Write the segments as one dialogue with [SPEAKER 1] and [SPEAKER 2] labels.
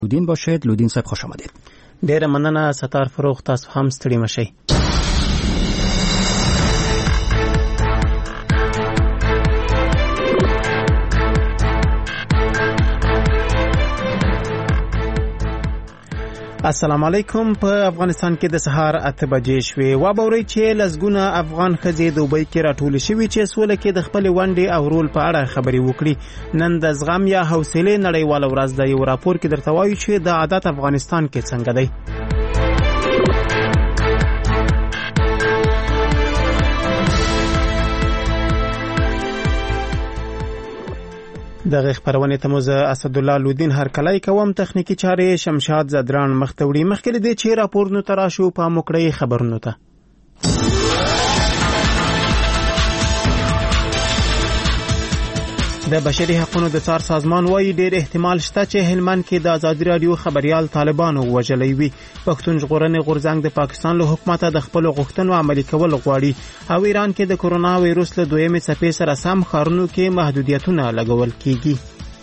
[SPEAKER 1] لودین باشید. لودین صاحب خوش آمدید.
[SPEAKER 2] ډیره مننه ستار فروغ، تاسو هم ستړي مشئ. السلام علیکم. په افغانستان کې د سهار 8 بجې شوې. وابورئ چې لسګونه افغان ښځې دوبۍ کې راټولې شوي چې سوله کې د خپلې ونډې او رول په اړه خبرې وکړي. نن د زغم یا حوصلې نړیواله ورځ ده. یو راپور کې درته وایو چې د عادت افغانستان کې څنګه دی. دغه خبرونه ته موږ اسدالله لودین هرکلی کوم. تخنیکی چارې شمشاد زدران مختوړي. مخکې دې چې راپورونو ته راشو په موکړی خبرونو ته. د بشري حقوقو د څار سازمان وايي ډېر احتمال شته چې هلمند کې د ازادي رادیو خبريال طالبانو وژلې وي. پښتون ژغورنې غورځنګ د پاکستان له حکومت د خپل غوښتنو عملي کول غواړي او ایران کې د کورونا وایروس له دویمې څپې سره سم ښارونو کې محدودیتونه لګول کیږي.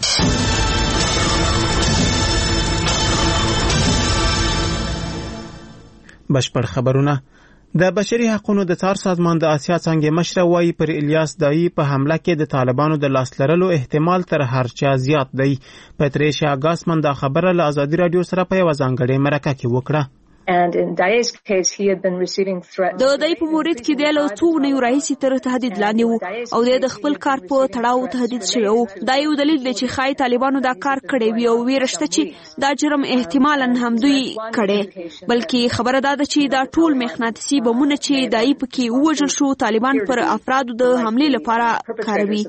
[SPEAKER 2] بشپړ خبرونه. د بشري حقوقو د څار سازمان د آسیا څنګه مشر وايي پر الیاس دایی په حمله کې د طالبانو د لاس لرلو احتمال تر هر چا زیات دی. پتریشیا ګاسمن دا خبره له ازادي رادیو سره په یو ځانګړې مرکه کې وکړه.
[SPEAKER 3] د دای په مورید کې د له څو نه راهیسي تر تهدید لاندې وو او د خپل کار په تړاو تهدید شوی وو. دا یو دلیل دی چې خای طالبانو دا کار کړی وي او ویرشته چې دا جرم احتمالاً هم دوی کړي. بلکې خبره دا ده چې دا ټول مغناطیسي بمونه چې دای پکې وژل شو طالبان پر افرادو د حمله لپاره کاروي.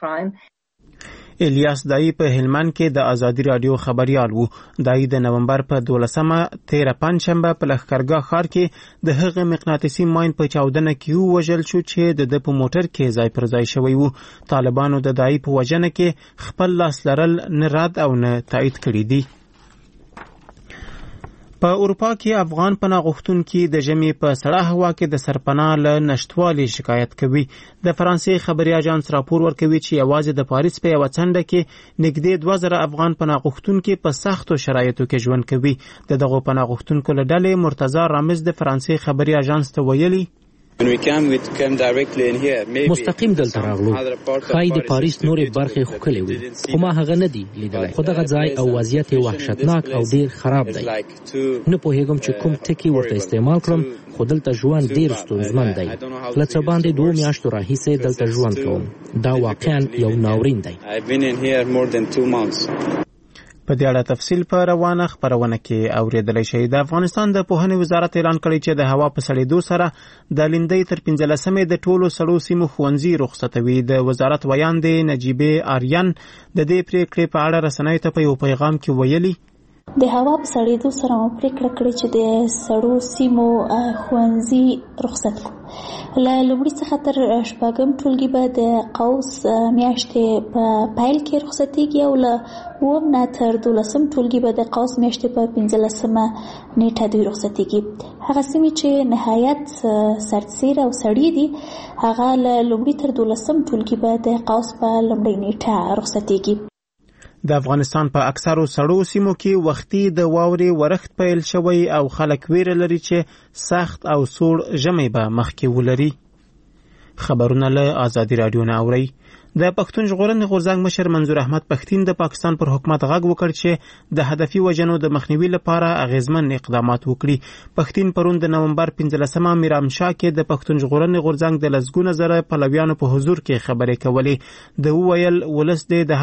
[SPEAKER 2] الیاس دایی په هلمند کې د ازادي رادیو خبريال وو. دایی د نومبر په 12مه 13 پنځشنبه په لښکرګاه ښار کې د هغه مغناطیسي ماین په چاودنه کې وژل شو چې د په موټر کې ځای پر ځای شوی وو. طالبانو د دایی په وژنه کې خپل لاس لرل نه رد او نه تایید کړی دی. په اروپا کې افغان پناه غوښتونکي د ژمي په سړه هوا کې د سرپناه له نشټوالي شکایت کوي. د فرانسې خبري اژانس راپور ورکوي چې یوازې د پاریس په یو څنډه کې نږدې 2000 افغان پناه غوښتونکي په سختو شرایطو کې ژوند کوي. دغه پناه غوښتونکو له ډلې مرتضی رامز د فرانسې خبري اژانس ته ویلي
[SPEAKER 4] مستقیم دلته راغلو. خای د پاریس نورې برخې خوکلې وي خو ما هغه نه دی لیدلی. خو دغه ځای او وضعیت وحشتناک او ډیر خراب دی. نه پوهیږم چې کوم ټکی ورته استعمال کړم خو دلته ژوند ډیر ستونزمن دی. له څه باندې 2 میاشتو راهیسې دلته ژوند کوم. دا واقعا یو ناورین دی.
[SPEAKER 2] په دې اړه تفصیل په روانه خبرونه کې اوریدلی شئ. د افغانستان د پوهنې وزارت اعلان کړی چې د هوا په سړېدو سره د لیندۍ تر 15مې د ټولو سړو سیمو ښوونځي رخصتوي. د وزارت ویاندې نجیبې آریان د دې پریکړې په اړه رسنیو ته په یو پیغام کې ویلي
[SPEAKER 5] د هوا په سړېدو سره مو پریکړه کړې چې د سړو سیمو ښوونځي رخصت کړو. له لومړي څخه تر شپږم ټولګي به د قوس میاشتې په پیل کې رخصتېږي او له 9 نه تر 12 ټولګي به د قوس میاشتې په 15مه نیټه دوی رخصتېږي. هغه سیمې چې نهایت سرتسیره او سړې دي هغه له لومړي تر 12 ټولګي به د قوس په لومړۍ نیټه رخصتېږي.
[SPEAKER 2] د افغانستان په اکثرو سړو سیمو کې وختي د واورې ورښت پیل شوی او خلک ویره لري چې سخت او سوړ ژمی به مخکې ولري. خبرونه له ازادي رادیو نه اورئ. د پښتون ژغورنې غورځنګ مشر منظور احمد پښتین د پاکستان پر حکومت غږ وکړ چې د هدفي وژنو د مخنیوي لپاره اغیزمن اقدامات وکړي. پښتین پرون د نومبر 15مه میرامشاه کې د پښتون ژغورنې غورځنګ د لسګونه زره پلویانو په حضور کې خبرې کولې. د وویل ولس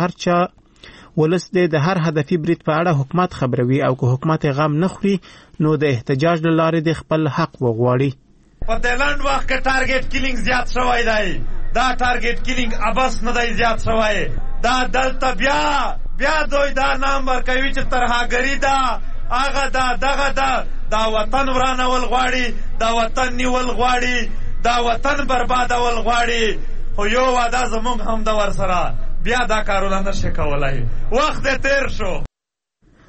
[SPEAKER 2] د هر هدفي برید په اړه حکومت خبروي او که حکومت غم نه خوري نو د احتجاج له لارې د خپل حق وغواړي.
[SPEAKER 6] په دلند وخت کې ټارګټ کیلینګ زیات شوی دی. دا ټارګټ کیلینګ ابس نه دی زیات شوی. دا دلته بیا دوی دا نام ورکوي چې ترهاګری ده هغه دغه دا وطن ورانول غواړي، دا وطن نیول غواړي، دا وطن بربادول غواړي. خو یو واده زمونږ هم د ورسره بیا دا کارونه نشي کولای. وخت تیر شو.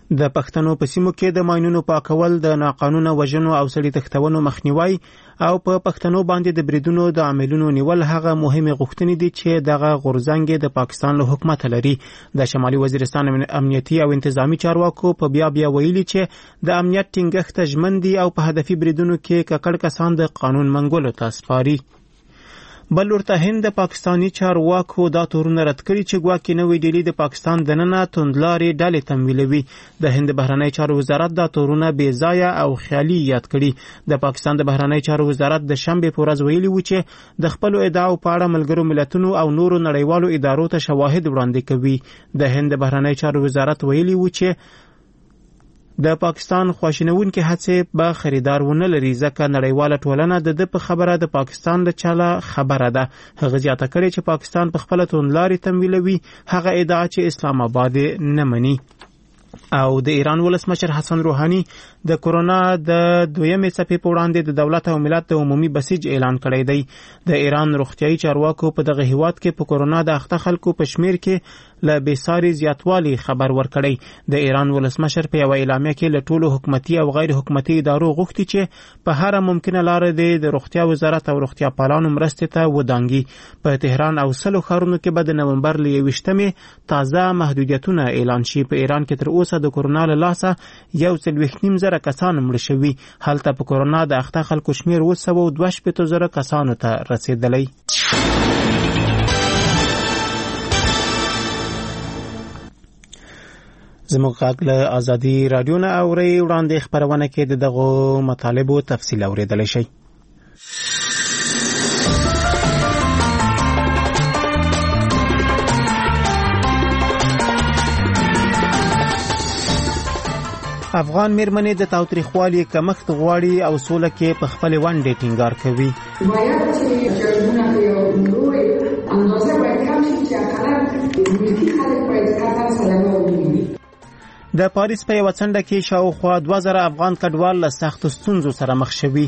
[SPEAKER 2] د پښتنو په سیمو کې د ماینونو پاکول، د ناقانونه وژنو او سړي تښتونو مخنیوي او په پښتنو باندې د بریدونو د عاملونو نیول هغه مهمه غوښتنې دي چې دغه غورځنګ د پاکستان له حکومت لري. د شمالي وزیرستان امنیتي او انتظامی چارواکو په بیا ویلي چې د امنیت ټینګښت ژمن دي او په هدفي بریدونو کې ککړ کسان د قانون منګولو ته سپاري. بل ورته هند د پاکستانی چارواکو دا تورونه رد کړي چې ګواکې نوې ډیلی د پاکستان دننه توندلارې ډلې تمویلوي. د هند بهرنی چارو وزارت دا تورونه بې ځایه او خیالي یاد کړي. د پاکستان د بهرنی چارو وزارت د شنبې په ورځ ویلي و چې د خپلو ادعاو په اړه ملګرو ملتونو او نورو نړیوالو ادارو ته شواهد وړاندې کوي. د هند بهرنی چارو وزارت ویلي و چې د پاکستان خواشینونکې هڅې به خریدار ونه لري ځکه نړیواله ټولنه د په خبره د پاکستان له چاله خبره ده. هغه زیاته کړې چې پاکستان په خپله توندلارې تمویلوي هغه ادعا چې اسلام آباد نه مني. او د ایران ولسمشر حسن روحاني د کورونا د دویمې څپې په وړاندې د دولت او ملت د عمومي بسیج اعلان کړی دی. د ایران روغتیايي چارواکو په دغه هیواد کې په کورونا د اخته خلکو په شمیر کې له بېساري زیاتوالي خبر ورکړی. د ایران ولسمشر په یوه اعلامیه کې له ټولو حکومتي او غیر حکومتي ادارو غوښتي چې په هر ممکنه لاره د روغتیا وزارت او روغتیا پالانو مرستې ته ودانګي. په تهران او سلو ښارونو کې به د نومبر له 21مې تازه محدودیتونه اعلان شي. په ایران کې تر اوسه د کورونا له لاسه 1.5 کسان مړه شوي. هلته په کورونا د اخته خلکو شمیر 262,000 کسانو ته رسیدلی. زموږ غږ له ازادي رادیو نه اورئ. وړاندې خپرونه کې د دغو مطالبو تفصیل اورېدلی شئ. افغان میرمنې د تاوتریخوالي کمښت غواړي او سوله کې په خپلې ونډې ټینګار کوي.
[SPEAKER 7] باید چې جرمونه په یو لوی اندازه باید کم شي چې اقلا ملکي خلک باید قطر سلامه ومومي.
[SPEAKER 2] د پاریس په یوه څنډه کې شاوخوا 2000 افغان کډوال له سختو ستونزو سره مخ شوي.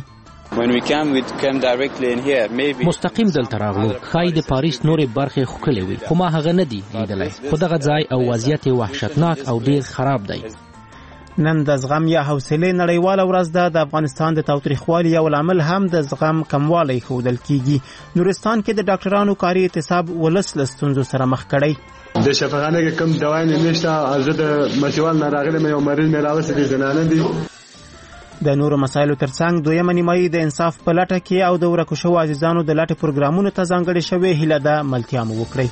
[SPEAKER 4] مستقیم دلته راغلو. ښایي د پاریس نورې برخې ښکلې وي خو ما هغه نه دی لیدلی. خو دغه ځای او وضعیت وحشتناک او ډیر خراب دی.
[SPEAKER 2] نن د زغم یا حوصلې نړیواله ورځ ده. د افغانستان د تاوتریخوالي یو لامل هم د زغم کموالی ښودل کیږي. نورستان کې د ډاکټرانو کاري اعتصاب ولس له ستونزو سره مخ کړی.
[SPEAKER 8] د شفاخانه کې کم دوايي نشته. زه د مسیوال نه راغلی مې یو مریض مې راوستي دي زنانه دي.
[SPEAKER 2] د نورو مسایلو ترڅنګ دویمه نیمایي د انصاف په لټه کې او د ورکو شوو عزیزانو د لټې پروګرامونو ته ځانګړې شوې هیله ده ملتیا مو وکړئ.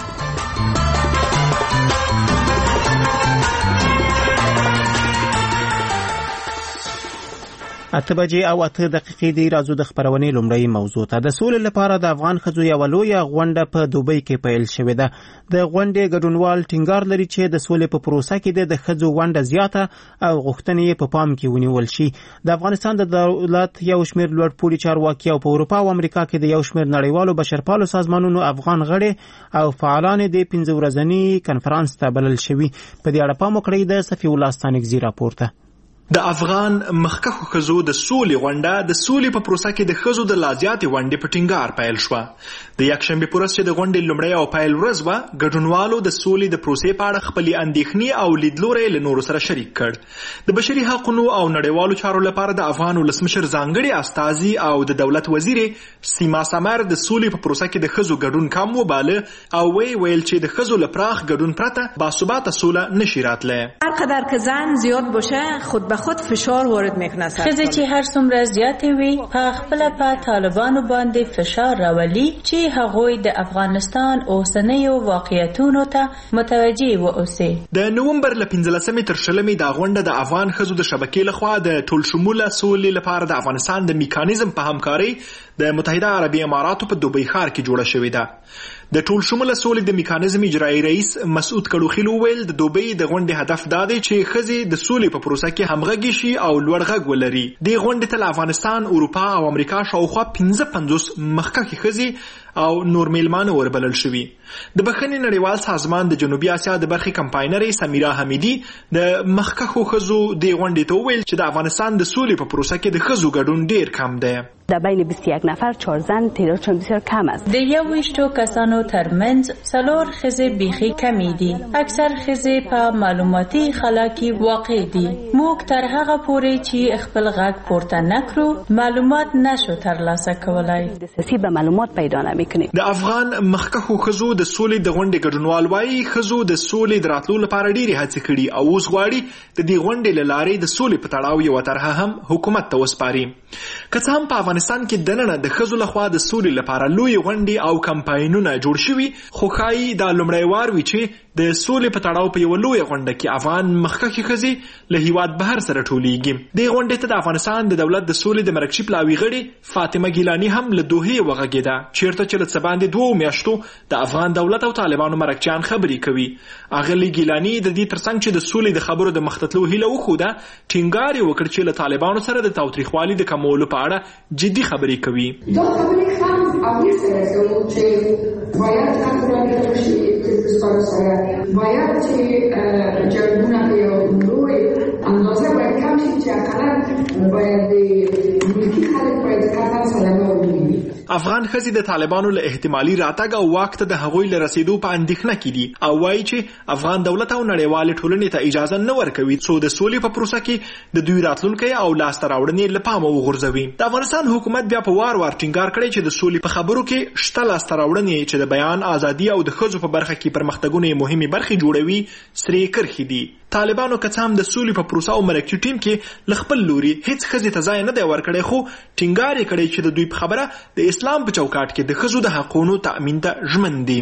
[SPEAKER 2] 8 بجې او 8 دقیقې دی. راځو د خبرونې لومړی موضوع ته. د سولې لپاره د افغان ښځو یوه لویه غونډه په دوبۍ کې پیل شوې ده. د غونډې ګډونوال ټینګار لري چې د سولې په پروسه کې د ښځو ونډه زیاته او غوښتنې یې په پام کې ونیول شي. د افغانستان د دولت یو شمېر لوړپوړي چارواکي او په اروپا او امریکا کې د یو شمېر نړیوالو بشرپالو سازمانونو افغان غړي او فعالان د 15 ورځني کنفرانس ته بلل شوي. په دې اړه پام وکړئ د صفي الله ستانکزي راپور ته.
[SPEAKER 9] د افغان مخکښو ښځو د سولې غونډه د سولې په پروسه کې د ښځو د لا زیاتې ونډې په ټینګار پیل شوه. د یکشنبې په ورځ چې د غونډې لومړی او پیل ورځ وه، ګډونوالو د سولې د پروسې په اړه خپلې اندېښنې او لیدلوری له نورو سره شریک کړ. د بشري حقونو او نړیوالو چارو لپاره د افغان ولسمشر ځانګړي استازي او د دولت وزیر سیما سمر د سولې په پروسه کې د ښځو ګډون کم وباله او ویل چې د ښځو له پراخ ګډون پرته باثباته سوله نشي راتلی.
[SPEAKER 10] هر قدر که زن زیاد باشه خود به خود فشار وارد میکنه.
[SPEAKER 11] ښځې چې هر څومره زیاتې وي په خپله په طالبانو باندې فشار راولي چې هغوی د افغانستان اوسنیو واقعیتونو ته متوجه واوسي.
[SPEAKER 9] د نومبر له 15 تر 20 دا غونډه د افغان ښځو د شبکې لخوا د ټول شموله سولې لپاره د افغانستان د میکانیزم په همکارۍ د متحده عربي اماراتو په دوبۍ ښار کې جوړه شوې ده. د ټول شموله سولې د میکانیزم اجرایي رئیس مسعود کړوخیل وویل د دوبۍ د غونډې هدف دا دی چې ښځې د سولې په پروسه کې همغږي شي او لوړ غږ ولري. دې غونډې ته له افغانستان، اروپا او امریکا شاوخوا 55 مخکښې ښځې او نور میلمانه وربلل شوي. د بخښنې نړیوال سازمان د جنوبي اسیا د برخې کمپاینرې سمیرا حمیدي د مخکښو ښځو دې غونډې ته وویل چې د افغانستان د سولې په پروسه کې د ښځو ګډون ډیر کم دی.
[SPEAKER 12] در بین 21 نفر 4 زن تعدادشان بسیار کم است.
[SPEAKER 11] د 21 کسانو ترمنځ 4 ښځې بیخي کمی دي. اکثر ښځې په معلوماتي خلا کې واقع دي. موږ تر هغه پورې چې خپل غږ پورته نکړو معلومات نشو ترلاسه کولای.
[SPEAKER 12] دسیسې به معلومات پیدا نمیکنه.
[SPEAKER 9] د افغان مخکښو ښځو د سولې د غونډې ګډونوال وایي ښځو د سولې د راتلو لپاره ډېرې هڅې کړي او اوس غواړي د دې غونډې له لارې د سولې په تړاو یوه طرحه هم حکومت ته وسپاري. که څه هم په افغانستان کې دننه د ښځو لخوا د سولې لپاره لویې غونډې او کمپاینونه جوړ شوي، خو ښایي دا لومړی وار وي چې د سولې په تړاو په یوه لویه غونډه کې افغان مخکښې ښځې له هیواد بهر سره ټولېږي. دې غونډې ته د افغانستان د دولت د سولې د مرکچي پلاوي غړې فاطمه ګیلاني هم له دوحې وغږېده، چېرته چې له څه باندې 2 میاشتو د افغان دولت او طالبانو مرکچیان خبرې کوي. اغلې ګیلاني د دې ترڅنګ چې د سولې د خبرو د مخ ته تلو هیله وښوده، ټینګار یې وکړ چې له طالبانو سره د تاوتریخوالي د کمولو په اړه جدي خبرې کوي.
[SPEAKER 7] دا خبرې هم اولی سره کوو چې باید همکاري وشي سره باید چې جنګونه په یو لوی اندازه باید کم شي چې اقلا باید ملکي خلک باید قطعا سلامه ومومي.
[SPEAKER 9] افغان ښځې د طالبانو له احتمالي راتګ او واک ته د هغوی له رسېدو په اندېښنه کې دي او وایي چې افغان دولت او نړیوالې ټولنې ته اجازه نه ورکوي څو د سولې په پروسه کې د دوی راتلونکی او لاسته راوړنې له پامه وغورځوي. د افغانستان حکومت بیا په وار وار ټینګار کړی چې د سولې په خبرو کې شته لاسته راوړنې چې د بیان ازادي او د ښځو په برخه کې پرمختګونه مهمې برخې جوړوي سرې کرښې دي. طالبانو که څه هم د سولې په پروسه او مرکچي ټیم کې له خپل لوري هیڅ ښځې ته ځای نه دی ورکړی، خو ټینګار یې کړی چې د دوی په خبره د اسلام په چوکاټ کې د ښځو د حقونو تأمین ته ژمن دي.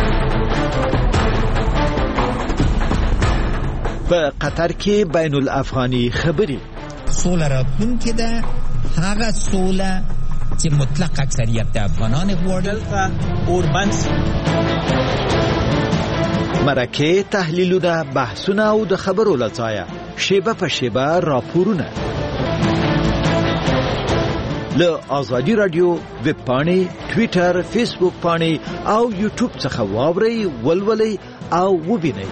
[SPEAKER 13] په قطر کې بین الافغاني خبرې
[SPEAKER 14] سوله راتلونکې ده، هغه سوله چې مطلق اکثریت د افغانان غواړي.
[SPEAKER 13] مرکه، تحلیلونه، بحثونه او د خبرو له ځایه شیبه په شیبه راپورونه له آزادي رادیو ویب پاڼې، ټویټر، فیسبوک پاڼې او یوټیوب څخه واورئ، ولولئ او وبینئ.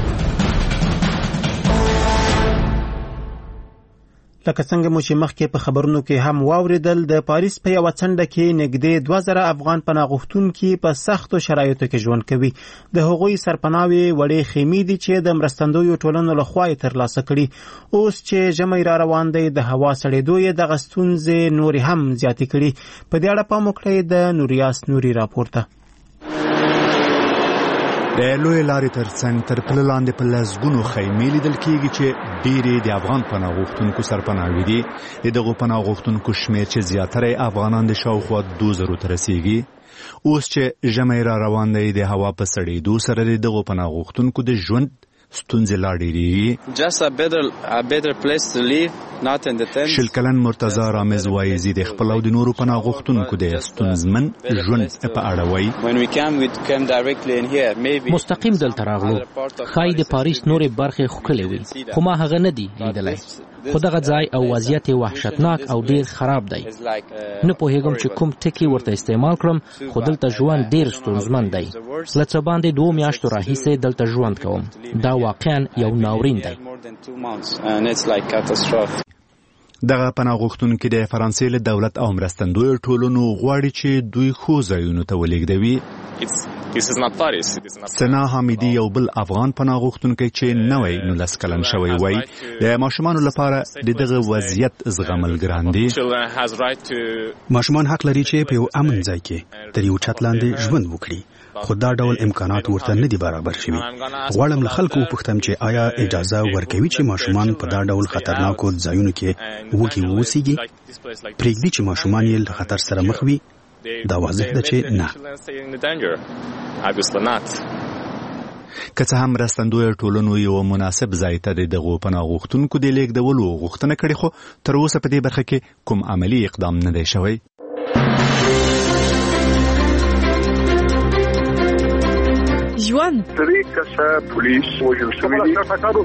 [SPEAKER 2] لکه څنګه مو چې مخکې په خبرونو کې هم واوریدل، د پاریس په یوه څنډه کې نږدې 2000 افغان پناه غوښتونکي په سختو شرایطو کې ژوند کوي. د هغوی سرپناوې وړې خیمې دي چې د مرستندویو ټولنو لخوا یې ترلاسه کړي. اوس چې ژمی را روان دی، د هوا سړېدو یې دغه ستونزې نورې هم زیاتې کړي. په دې اړه پام وکړئ د نوریاس نوري راپورته.
[SPEAKER 15] د لوی لارې ترڅنګ تر پله لاندې په لسګونو خیمې لیدل کېږي چې ډېرې د افغان پناه غوښتونکو سرپناهي دي. د دغو پناه غوښتونکو شمېر چې زیاتره افغانان د شاوخوا 2000 ته رسیږي. اوس چې ژمی را روان دی، د هوا په سړېدو سره د دغو پناه غوښتونکو د ژوند ستونزې لا ډېرېږي. شل کلن مرتضی رامز وایي زه د خپل او د نورو پناه غوښتونکو د ستونزمن ژوند په اړه وایي.
[SPEAKER 4] مستقیم دلته راغلو، ښایي د پاریس نورې برخې ښکلې وي، خو ما هغه نه دی لیدلی. خو دغه ځای او وضعیت وحشتناک او ډیر خراب دی. نه پوهیږم چې کوم ټکی ورته استعمال کړم، خو دلته ژوند ډیر ستونزمن دی. له څه باندې 2 میاشتو راهیسې دلته ژوند کوم. دا واقعا یو ناورین دی.
[SPEAKER 15] دغه پناه غوښتونکي د فرانسې له دولت او مرستندویو ټولنو غواړي چې دوی ښو ځایونو ته ولېږدوي. سنا حمیدي یو بل افغان پناه غوښتونکی چې نوی 19 کلن شوی وای، د ماشومانو لپاره د دغه وضعیت زغمل ګران دي.
[SPEAKER 1] ماشومان حق لري چې په یو امن ځای کې تر یو چت لاندې ژوند وکړي، خو دا ډول امکانات ورته نه دي برابر شوي. غواړم له خلکو وپوښتم چې آیا اجازه ورکوي چې ماشومان په دا ډول خطرناکو ځایونو کې وږي واوسیږي؟ پرېږدي چې ماشومان یې له خطر سره مخ وي؟ دا واضح ده چې نه.
[SPEAKER 15] که څه هم مرستندویو ټولنو یو مناسب ځای ته د دغو پناه غوښتونکو د لېږدولو غوښتنه کړې، خو تر اوسه په دې برخه کې کوم عملي اقدام نه دی شوی.
[SPEAKER 16] ژوند پولیس وژل شوی دي.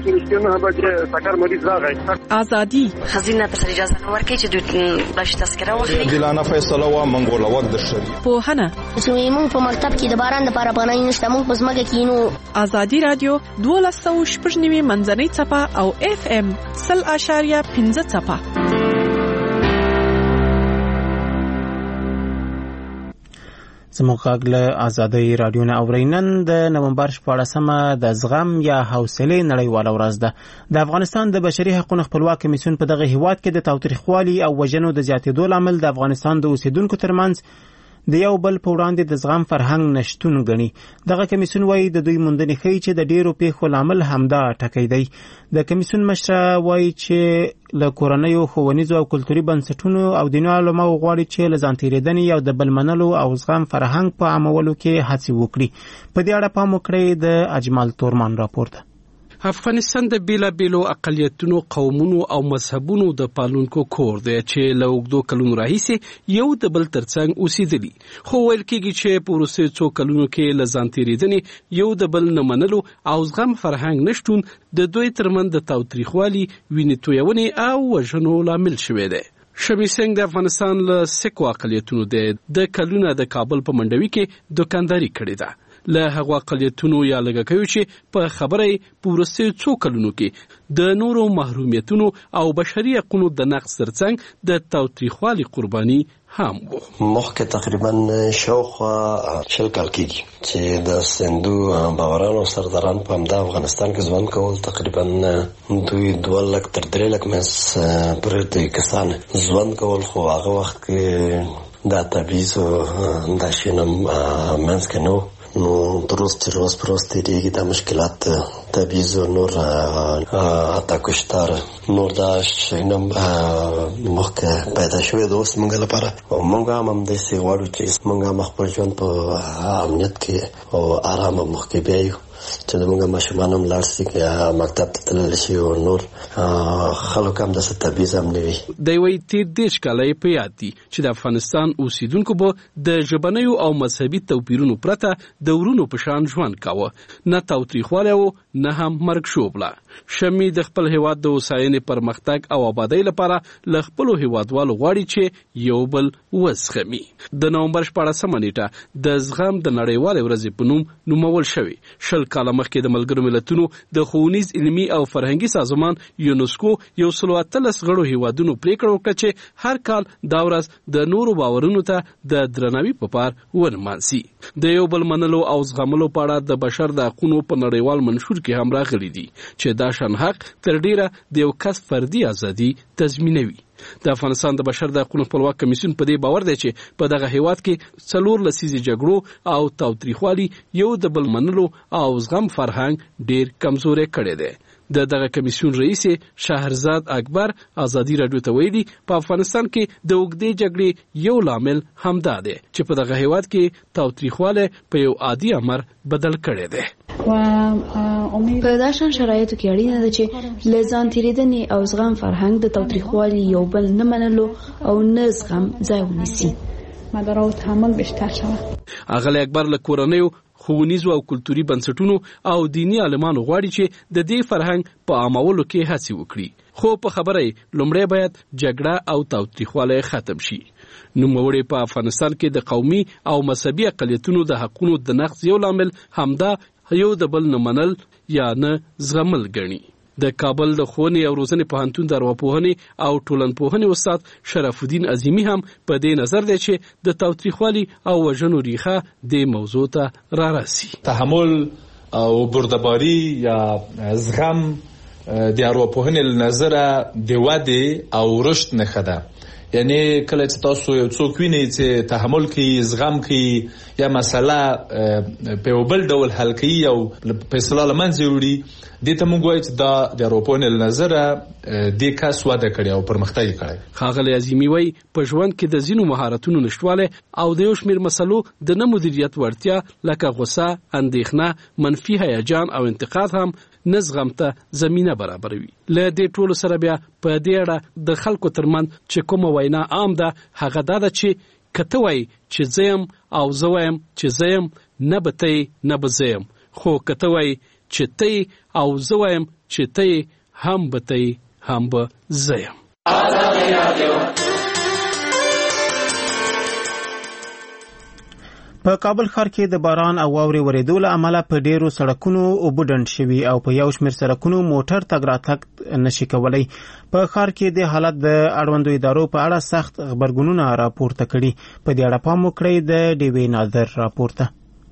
[SPEAKER 16] ازادي
[SPEAKER 17] خزینه پر اجازه نه ورکړي چې دوی بلش تذکره واخلي.
[SPEAKER 18] عادلانه فیصله و منګول وخت د شری.
[SPEAKER 16] پوهنه
[SPEAKER 19] موږ په مکتب کې د باران لپاره پناه نشته، موږ په ځمکه کې نو.
[SPEAKER 16] ازادي رادیو 12.9 منځنۍ څپه او FM 0.5 څپه.
[SPEAKER 2] زموږ غږ له آزادۍ راډیو نه اورئ. نن د نومبر 14مه د زغم یا حوصلې نړیواله ورځ ده. د افغانستان د بشري حقوقو خپلواک کمیسیون په دغه هیواد کې د تاوتریخوالي او وژنو د زیاتېدو لامل د افغانستان د اوسیدونکو ترمنځ د یو بل په وړاندې د زغم فرهنګ نشتون ګڼي. دغه کمیسیون وایي د دوی موندنې ښیي چې د ډیرو پیښو لامل همدا ټکی دی. د کمیسیون مشره وایي چې له کورنیو ښوونیزو او کلتوري بنسټونو او دیني علماو غواړي چې له ځان تېرېدنې او د بل منلو او زغم فرهنګ په عامولو کې هڅې وکړي. په دې اړه پام وکړئ د اجمل تورمان راپور ده.
[SPEAKER 20] افغانستان د بیلابیلو اقلیتونو، قومونو او مذهبونو د پالونکو کور دی چې له اوږدو کلونو راهیسې یو د بل ترڅنګ اوسېدلي، خو ویل کېږي چې په وروستیو څو کلونو کې له ځان تېرېدنې، یو د بل نه منلو او زغم فرهنګ نشتون د دوی ترمنځ د تاوتریخوالي، وینې تویونې او وژنو لامل شوی دی. شمی سنگ د افغانستان له سکو اقلیتونو دی. د کلونه د کابل په منډوي کې دکانداري کړې ده. له هغو اقلیتونو یا لږه کوي چې په خبره په وروستیو څو کلونو کې د نورو محرومیتونو او بشري حقوقو د نقض ترڅنګ د تاوتریخوالي قرباني هم وو.
[SPEAKER 21] مخکې تقریبا شاوخوا 40 کال کېږي چې د سندو باورانو سرداران په همدا افغانستان کې ژوند کول. تقریبا دوی 2 لک تر 3 لک مس پرې کسان ژوند کول، خو هغه وخت کې دا تبعیض او دا شینم منځ کې نو درست دیگه دا مشکلات تبعیض و نور حتی کشتار نور داشت اینم مخکې پیدا شوی دوست منگا لپاره و منگا هم دیسی غواړو چې منگا مخبر ژوند په امنیت کې او آرام مخکې بیایو چې د موږ ماشومان هم لاړ شي مکتب ته تللی شي او نور خلک هم داسې تبعیض هم نه وي.
[SPEAKER 20] دی وایي تېر 10 کاله یې په یاد دي چې د افغانستان اوسیدونکو به د ژبنیو او مذهبي توپیرونو پرته د ورونو په شان ژوند کاوه، نه تاوتریخوالی و نه هم مرګ شوبله. شمی د خپل هیواد د هوساینې، پرمختګ او آبادۍ لپاره له خپلو هیوادوالو غواړي چې یو بل وزغمي. د نومبر 14مه نیټه د زغم د نړیوالې ورځې په نوم نومول شوې. 20 کاله مخکې د ملګرو ملتونو د ښوونیز، علمي او فرهنګي سازمان یونسکو 113 غړو هیوادونو پریکړه وکړه چې هر کال دا ورځ د نورو باورونو ته د درناوي په پار ونمانځي. د یو بل منلو او زغملو په اړه د بشر د حقوقو په نړیوال منشور کې هم راغلي دي چې دا شان حق تر ډیره د یو کس فردي ازادي تضمینوي. د افغانستان د بشر د حقوقو خپلواک کمیسیون په دې باور دی چې په دغه هیواد کې 4 لسیزې جګړو او تاوتریخوالي یو د بل منلو او زغم فرهنګ ډیر کمزوري کړی دی. دغه کمیسیون رئیس شهرزاد اکبر آزادی راډیو ته ویلي په افغانستان کې د اوږدې جګړې یو لامل همدا دی چې په دغه هیواد کې تاوتریخوالی په یو عادي امر بدل کړی دی.
[SPEAKER 22] په داسې شرایطو کې اړینه ده چې له ځان تېرېدنې او زغم فرهنګ د تاوتریخوالي، یو بل نه منلو او نه زغم ځای ونیسي.
[SPEAKER 20] اغلی اکبر له کورنیو، ښوونیزو او کلتوري بنسټونو او دیني عالمانو غواړي چې د دې فرهنګ په عامولو کې هڅې وکړي، خو په خبره یې لومړی باید جګړه او تاوتریخوالی ختم شي. نوموړی په افغانستان کې د قومي او مذهبي اقلیتونو د حقونو د نقض یو لامل همدا یو د بل نه منل یا نه زغمل ګڼي. د کابل د ښوونې او روزنې پوهنتون د ارواپوهنې او ټولنپوهنې استاد شرف الدین عظیمي هم په دې نظر دی چې د تاوتریخوالي او وژنو ریښه دې موضوع ته رارسي.
[SPEAKER 23] تحمل او بردباری یا زغم د ارواپوهنې له نظره د ودې او رشد نښه ده. یعنی کله چې تاسو یو څوک وینئ چې تحمل کوي، زغم کوي، یا مسله په یو بل ډول حل کوي او فیصله له منځه وړي، دې ته موږ وایو چې دا د ارواپوهنې له نظره دې کس وده کړې او پرمختګ کړی.
[SPEAKER 20] ښاغلی عظیمي وایي په ژوند کې د ځینو مهارتونو نشتوالی او د یو شمېر مسلو د نه مدیریت وړتیا لکه غوسه، اندېښنه، منفي هیجان او انتقاد هم نه زغم ته زمینه برابروي. له دې ټولو سره بیا په دې اړه د خلکو ترمنځ چې کومه وینا عام ده هغه دا ده چې که ته وایې چې زه یم او زه وایم چې زه یم، نه به ته یې نه به زه یم، خو که ته وایې چې ته یې او زه وایم چې ته یې، هم به ته یې هم به زه یم.
[SPEAKER 2] په کابل ښار کې د باران او واورې ورېدو له امله په ډیرو سړکونو اوبه ډنډ شوي او په یو شمېر سړکونو موټر تګ راتګ نشي کولی. په ښار کې د حالت د اړوندو ادارو په اړه سخت غبرګونونه راپورته کړي. په دې اړه پام وکړئ د ډیوې نادر راپورته.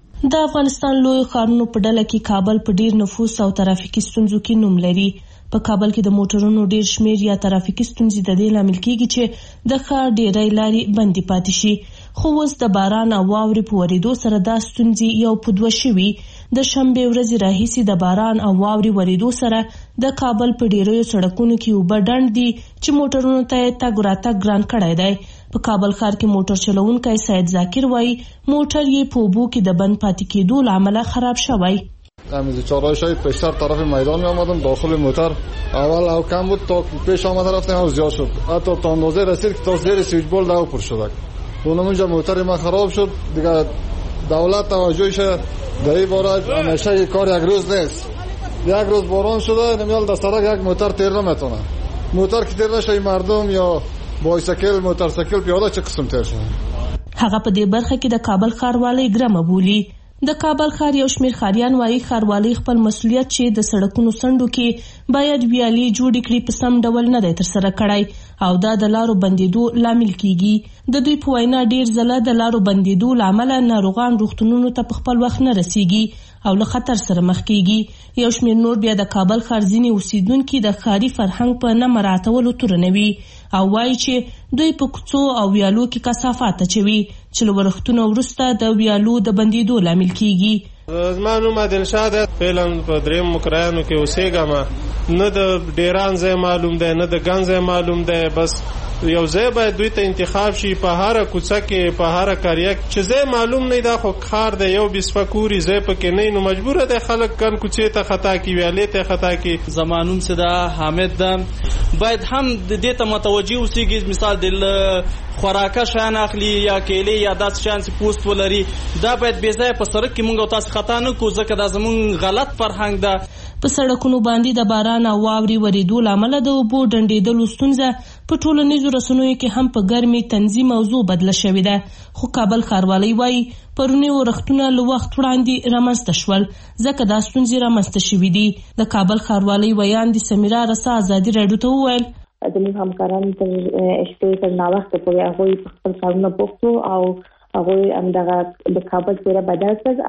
[SPEAKER 3] د افغانستان لوی ښارونو په ډله کې کابل په ډیر نفوس او ترافیکي ستونزو کې نوم لري. په کابل کې د موټرونو ډیر شمیر یا ترافیکي ستونزې د دې لامل کېږي چې د ښار ډیری لارې بندي پاتې شي. خو اوس د باران او واورې په ورېدو سره دا ستونزې یو په دوه شوي. د شنبې ورځې راهیسې د باران او واورې ورېدو سره د کابل په ډیریو سړکونو کې اوبه ډنډ دي چې موټرونو ته یې تګ راتګ ګران کړی دی. په کابل ښار کې موټر چلوونکی سید ذاکر وایي موټر یې په اوبو کې د بند پاتې کېدو له امله خراب شوی.
[SPEAKER 5] از چهارراه پیشتر طرف میدان می آمدم، داخل موتر اول او کم بود تا پیش آمد رفتم او زیاد شد، حتی تا اندازه رسید که تا زیر سویچ بول دو پر شد. اونجا موتر ما خراب شد دیگه. دولت توجهش در این باره همیشه کار یک روز نیست. یک روز باران شده نمیال در سرک یک موتر تیر نمیتونه. موتر که تیر نشه مردم یا بایسکل موتورسیکل پیاده چه قسم تیر شده.
[SPEAKER 3] هغه په دې برخه کې د کابل ښاروالۍ ګرمه بولي. د کابل ښار یو شمېر ښاریان وایي ښاروالۍ خپل مسؤلیت چې د سړکونو څنډو کې باید ویالې جوړې کړي په سم ډول نه دی ترسره کړی او دا د لارو بندېدو لامل کیږي. د دوی په وینا ډیر ځله د لارو بندېدو له امله ناروغان روغتونونو ته په خپل وخت نه رسیږي او له خطر سره مخ کیږي. یو شمېر نور بیا د کابل ښار ځینې اوسیدونکي د ښاري فرهنګ په نه مراعاتولو تورنوي او وایي چې دوی په کوڅو او ویالو کې کثافات اچوي چې له ورښتونو وروسته د ویالو د بندېدو لامل کیږي.
[SPEAKER 6] زما نوم دلشاد فعلا په دریم مکرایانو کې اوسېږم. نه د ډیران ځای معلوم دی نه د ګن ځای معلوم دی. بس یو ځای باید دوی ته انتخاب شي په هر کوڅه کې په هر قریه چې ځای معلوم نه دا خو ښار دی یو بسفکوري ځای پکې نه نو مجبور دی خلک ګن کوڅې ته خطا کی ویالې ته خطا کی.
[SPEAKER 24] زمانوم صدا حامد ده باید هم د دې ته متوجه اوسېږي. مثال د خوراکه شان اخلي یا کېلې یا داس شان چې پوست ولري دا باید بې ځایه په سړک کې مونږ او تاسو خطا نه کوو ځکه دا زمونږ غلط فرهنګ ده.
[SPEAKER 3] په سړکونو باندې د باران او واورې ورېدو له امله د اوبو ډنډېدلو ستونزه په ټولنیزو رسنیو کې هم په ګرمې تنظیم موضوع بدله شوې ده. خو کابل ښاروالۍ وایي پرونی ورښتونه له وخت وړاندې رامنځته شول ځکه دا ستونزې رامنځته شوې دي. د کابل ښاروالۍ ویان د سمیرا رسا ازادي راډیو ته وویل
[SPEAKER 25] زموږ همکاران تر شپې تر ناوخته پورې هغوی په خپل کارونه بوخت وو او هغوی همدغه د کابل څېره بدل کړ.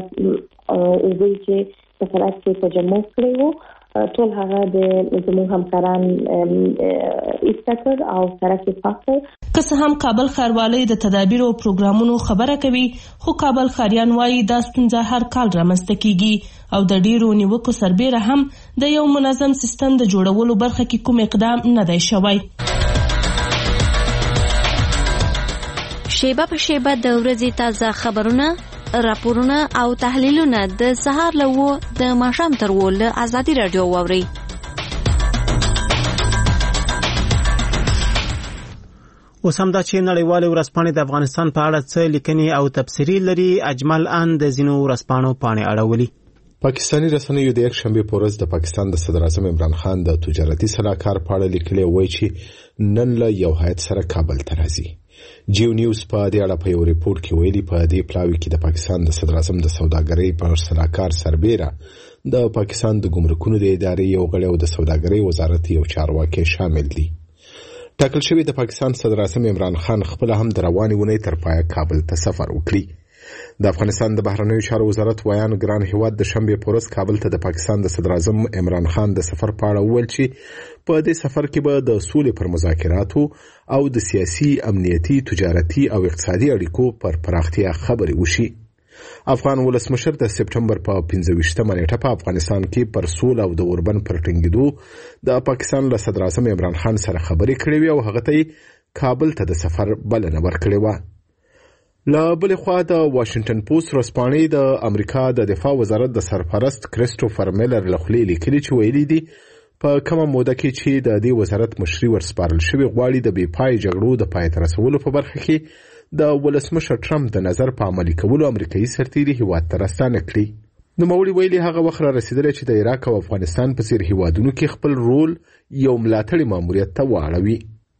[SPEAKER 25] هغه اوبه چې په سړک کې تجمع کړی وو ټول هغه د زموږ همکاران ایسته کړ او سړک یې پاک کړ.
[SPEAKER 3] که څه هم کابل ښاروالۍ د تدابیرو او پروګرامونو خبره کوي خو کابل ښاریان وایي دا ستونزه هر کال رامنځته کیږي او د ډیرو نیوکو سربیره هم د یو منظم سیستم د جوړولو برخه کې کوم اقدام نه دی شوی.
[SPEAKER 26] شیبه په شیبه د ورځې تازه خبرونه راپورونه او تحلیلونه د سهار له 9 د ماښام تر 10 له ازادي راډیو واورئ.
[SPEAKER 2] اوس هم دا چې نړیوالې ورځپاڼې د افغانستان په اړه څه لیکنې او تبصرې لري. اجمل ان د ځینو ورځپاڼو پاڼې اړولي.
[SPEAKER 27] پاکستاني رسنیو د یک شنبه په ورځ د پاکستان د صدر اعظم عمران خان د تجارتي سلاکار په اړه لیکلي وایي چې نن له یو هیئت سره کابل ته راځي. جیو نیوز په دې اړه په یو ریپورت کې ویلي په دې پلاوي کې د پاکستان د صدر اعظم د سوداګرۍ پر سلاکار سربیره د پاکستان د ګمرکونو د ادارې یو غړی او د سوداګرۍ وزارت یو چارواکي شامل دي. ټاکل شوی د پاکستان صدر اعظم عمران خان خپل هم د روانې اونۍ تر پایه کابل ته سفر وکړي. د افغانستان د بهرنیو چارو وزارت ویان ګران هیواد د شنبه په ورځ کابل ته د پاکستان د صدر اعظم عمران خان د سفر په اړه وویل چې په دې سفر کې به د سولې پر مذاکراتو او د سیاسي امنیتي تجارتي او اقتصادي اړیکو پر پراختیا خبرې وشي. افغان ولسمشر د سپټمبر په 15مه نیټه په افغانستان کې پر سول او د اوربن پر ټینګېدو د پاکستان له صدر اعظم عمران خان سره خبرې کړې وي او هغه ته کابل ته د سفر بلنه ورکړې وه. له بلې خوا د واشنگټن پوسټ ورځپاڼې د امریکا د دفاع وزارت د سرپرست کریسټوفر میلر له خولې لیکلي چې ویلي دي په کومه موده کې چې د دې وزارت مشري ورسپارل شوې غواړي د بې پای جګړو د پای ته رسولو په برخه کې د ولسمشر ټرمپ د نظر په عملي کولو امریکایي سرتیري هیواد ته راستانه کړي. نوموړي ویلي هغه وخت را رسیدلی چې د عراق او افغانستان په څیر هیوادونو کې خپل رول یو ملاتړي ماموریت ته واړوي.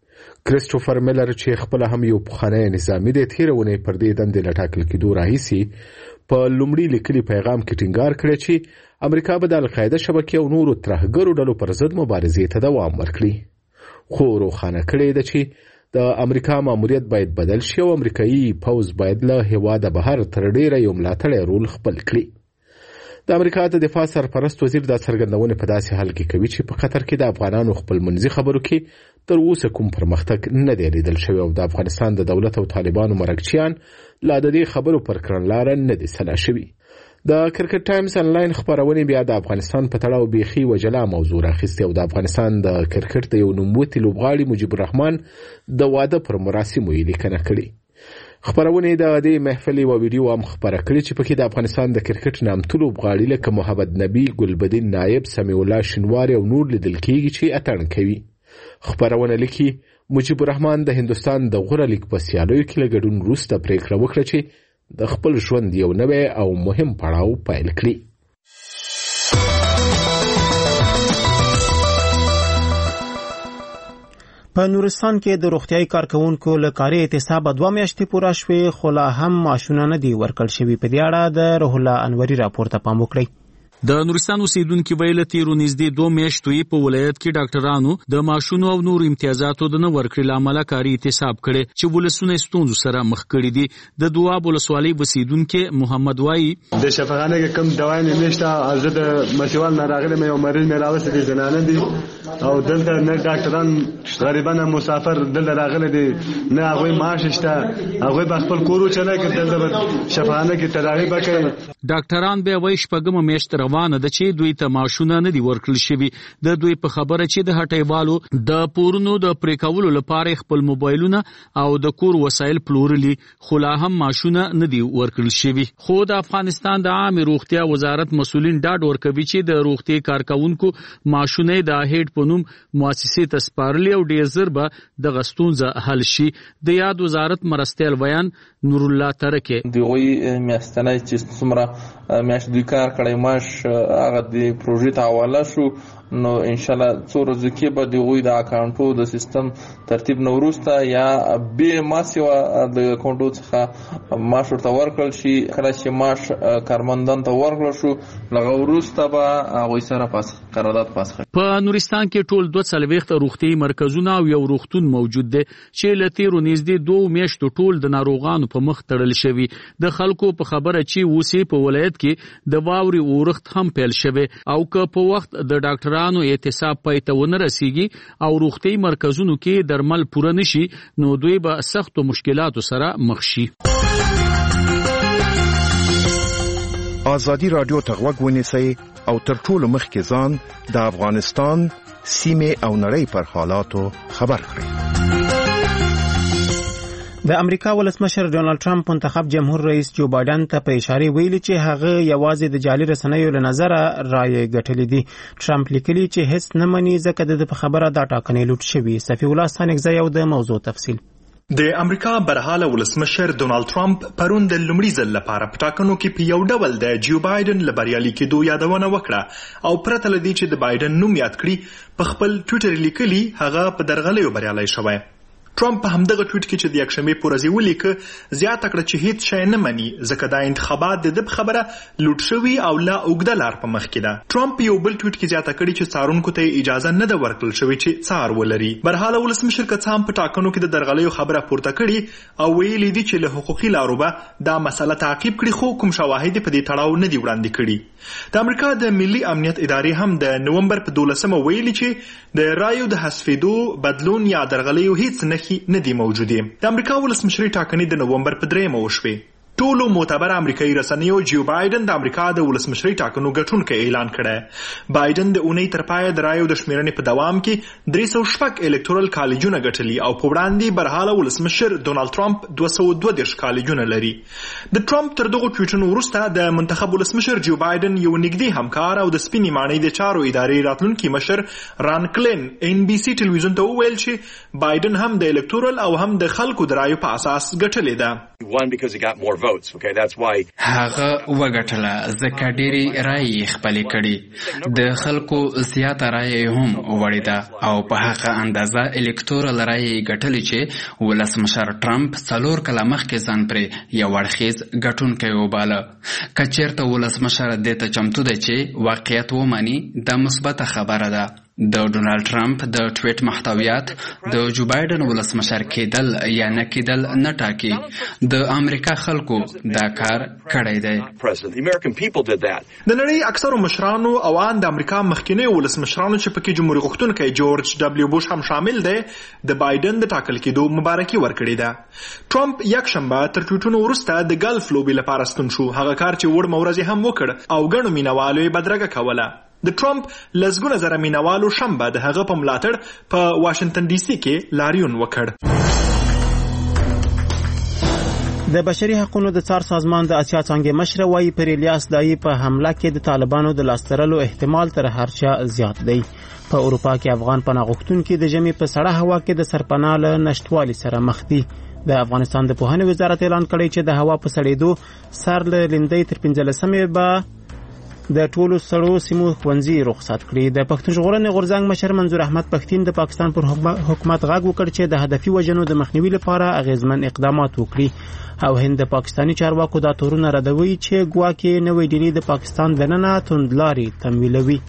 [SPEAKER 27] کریسټوفر میلر چې خپل هم یو پخوانی نظامي دی تیرونه پر دې دندې لټاکل کېدو راهیسي په لومړي لیکلي پیغام کې ټینګار کړی چې امریکا به د القاعده شبکې او نورو ترهګرو ډلو پر ضد مبارزې ته دوام ورکړي خو روښانه کړی ده چې د امریکا ماموریت باید بدل شي او امریکایي پوځ باید له هیواده بهر تر ډیره یو ملاتړی رول خپل کړي د امریکا د دفاع سرپرست وزیر دا څرګندونه په داسې حال کې کوي چې په قطر کې د افغانانو خپل منځي خبرو کې تر اوسه کوم پرمختګ نه دی لیدل شوی او د افغانستان د دولت او طالبانو مرکچیان لا د دې خبرو پر کړنلاره نه دي سلا شوي د کرکټ ټایمز انلاین خبرونه بیا د افغانستان په تړاو بیخي وجلا موضوع راخیسته او د افغانستان د کرکټ د یو نوموتی لوبغاړي مجيب الرحمن د واده پر مراسمو یې لیکنه کړې خبرونه د دې محفل او ویډیو هم خبره کړې چې پکې د افغانستان د کرکټ نامتو لوبغاړي لکه محمد نبی ګلبدین نایب سمیع الله شنواری او نور لیدل کېږي چې اتڼ کوي خبرونه لیکي مجيب الرحمن د هندستان د غوره لیګ په سیالیو کې له ګډون وروسته پریکړه وکړه چې د خپل ژوند یو نوی او مهم پړاو پیل کړي
[SPEAKER 2] په نورستان کې د روغتیايي کارکونکو له کاري اعتصاب 2 میاشتې پوره شوې خو لا هم معاشونه نه دي ورکړل شوي په دې اړه د روح الله انوري راپور ته پام وکړئ
[SPEAKER 7] د نورستان اوسیدونکو ویل تیرو نږدې 2 میاشتې په ولایت کې ډاکټرانو د معاشونو او نور امتیازاتو د نه ورکړې لامل کاري اعتصاب کړي چې ولسونه ستونزو سره مخ کړي دي د دواب ولسوالۍ اوسیدونکو محمد وای
[SPEAKER 8] د شفاخانه کې کم دوايي نشته از د مسیوال نه راغلي مې یو مریض مې راوست دي زنانه دي او دلته نه ډاکټران غریبانه مسافر دلته راغلي دي نه هغه معاش شته هغه په خپل کورو چلای کې دلته شفاخانه کې تداوی وکړي
[SPEAKER 7] ډاکټران به وایي شپږم میاشت روانه ده چې دوی ته معاشونه نه دي ورکړل شوي د دوی په خبره چې د هټیوالو د پورونو د پریکولو لپاره خپل موبایلونه او د کور وسایل پلورلي خو لا هم معاشونه نه دي ورکړل شوي خو د افغانستان د عامه روغتیا وزارت مسولین ډاډ ورکوي چې د روغتي کارکونکو معاشونه د هډ په نوم مؤسسې ته سپارلي او ډیر زر به د غستونزه حل شي د یاد وزارت مرستیال بیان نور الله ترکه
[SPEAKER 24] دوی میاشتنه چې څومره میاشت دوی کار کړی ماش هغه د پروژې ته حواله شو نو ان شاء الله څو ورځې کې به دوی د اکاونټو د سیستم ترتیب نو وروسته یا به ماسیو د اکاونټو څخه ماش ورته ورکړل شي کله چې ماش کارمندان ته ورکړل شو لغه وروسته به هغه سره پاس قرارداد پاس
[SPEAKER 7] په نورستان کې ټول 240 روغتي مرکزونه او یو روغتون موجود دي چې لتیرو نږدې 2 میاشتو ټول د ناروغانو په مخ تړل شوی د خلکو په خبره چې وسی په ولایت کې د واوري اورښت هم پیل شوی او که په وخت د ډاکټرانو اعتصاب پای ته ونه رسیږي او روغتي مرکزونو کې درمل پوره نشي نو دوی به سخت مشکلاتو سره مخ شي
[SPEAKER 9] ازادي رادیو ته غوږ ونیسئ او تر ټولو مخکې ځان د افغانستان سیمه او نړۍ پر حالاتو خبر کړئ
[SPEAKER 2] د امریکا ولسمشر ډونالد ټرمپ منتخب جمهور رئیس جو بایدن ته په اشاره ویلي چې هغه یوازې د جعلي رسنیو له نظره رائے ګټلې دي ټرمپ لیکلي چې هیڅ نه مني ځکه د په خبره دا ټاکنې لوټ شوی صفی الله ستانکزی او د موضوع تفصیل
[SPEAKER 10] د امریکا برحاله ولسمشر ډونالد ټرمپ پرون د لومړي ځل لپاره په ټاکنو کې په یو ډول د جو بایدن له بریالي کېدو یادونه وکړه او پرته له دې چې د بایدن نوم یاد کړي په خپل ټویټر لیکلي هغه په درغلیو بریالي شوی ټرمپ په همدغه ټویټ کې چې د یکشنبې په ورځ ولیکه زیاته کړه چې هیڅ شی نه مني ځکه دا انتخابات د خبره لوټ شوی او لا اوږده لار په مخ کې ده ټرمپ یو بل ټویټ کې زیاته کړي چې څارونکو ته اجازه نه ده ورکړل شوې چې څار ولري برحاله ولسمشر که څه هم په ټاکنو کې د درغلیو خبره پورته کړي او ویلي دي چې له حقوقي لارو به دا مسله تعقیب کړي خو کوم شواهد په دې تړاو نه دي وړاندې کړي د امریکا د ملي امنیت ادارې هم د نومبر په 12 ویلي چې د رایو د حذفېدو بدلون یا درغلیو هیڅ نه دي موجودي د امریکا ولسمشري ټاکنې د نومبر په 3 وشوي ټولو معتبر امریکایي رسنیو جو بایدن د امریکا د ولسمشري ټاکنو ګټونکی اعلان کړی بایدن د اونۍ تر پایه د رایو د شمیرنې په دوام کې 306 الکتورل کالجونه ګټلي او په وړاندې برحاله ولسمشر ډونالد ټرمپ 222 کالجونه لري د ټرمپ تر دغه ټویټونو وروسته د منتخب ولسمشر جو بایدن یو نږدې همکار او د سپینې ماڼۍ د چارو ادارې راتلونکي مشر ران کلین NBC ټلویزیون ته وویل چې بایدن هم د الکتورل او هم د خلکو د رایو په اساس ګټلې ده
[SPEAKER 1] votes. Okay, that's why
[SPEAKER 4] هغه وګټله ځکه ډېری رایې خپلې کړي د خلکو زیاته رایې هم وړې ده او په هغه اندازه الکتورل رایې ګټلې چې ولسمشر ټرمپ 4 کاله مخکې ځان پرې یو اړخیز ګټونکی وباله. که چېرته ولسمشر دې ته چمتو دی چې واقعیت ومني دا مثبته خبره ده. د ډونالد ټرمپ د ټویټ محتویات د جو بایدن ولسمشر کېدل یا نه کېدل نه ټاکي. د امریکا خلکو دا کار کړی دی.
[SPEAKER 10] د نړۍ اکثرو مشرانو او ان د امریکا مخکینی ولسمشرانو چې پکې جمهوریت غوښتونکی جورج ډبلیو بوش هم شامل دی د بایدن د ټاکل کېدو مبارکي ورکړې ده. ټرمپ یکشنبه تر ټویټونو وروسته د ګلف لوبې لپاره ستون شو، هغه کار چې وړ مورځ هم وکړ او ګڼو مینوالو یې بدرګه کوله. د ټرمپ لسګونه زره مینوالو شنبه د هغه په ملاتړ په واشنگټن ډي سي کې لاریون وکړ.
[SPEAKER 2] د بشري حقوقو د څار سازمان د اسیا څنګه مشر وایي پر الیاس دای په حمله کې د طالبانو د لاسترلو احتمال تر هر چا زیات دی. په اروپا کې افغان پناه غوښتونکي د جمعې په سړه هوا کې د سرپناه له نشټوالي سره مخ دي. د افغانستان د پوهنې وزارت اعلان کړی چې د هوا په سړېدو سر له لندۍ تر 15مې به د ټولو سړو سیمو ښوونځي رخصت کړي. د پښتون ژغورنې غورځنګ مشر منظور احمد پښتين د پاکستان پر حکومت غږ وکړ چې د هدفي وژنو د مخنیوي لپاره اغیزمن اقدامات وکړي او هند د پاکستاني چارواکو دا تورونه ردوي چې ګواکې نوې ډیلي د پاکستان دننه توندلاري تمویلوي.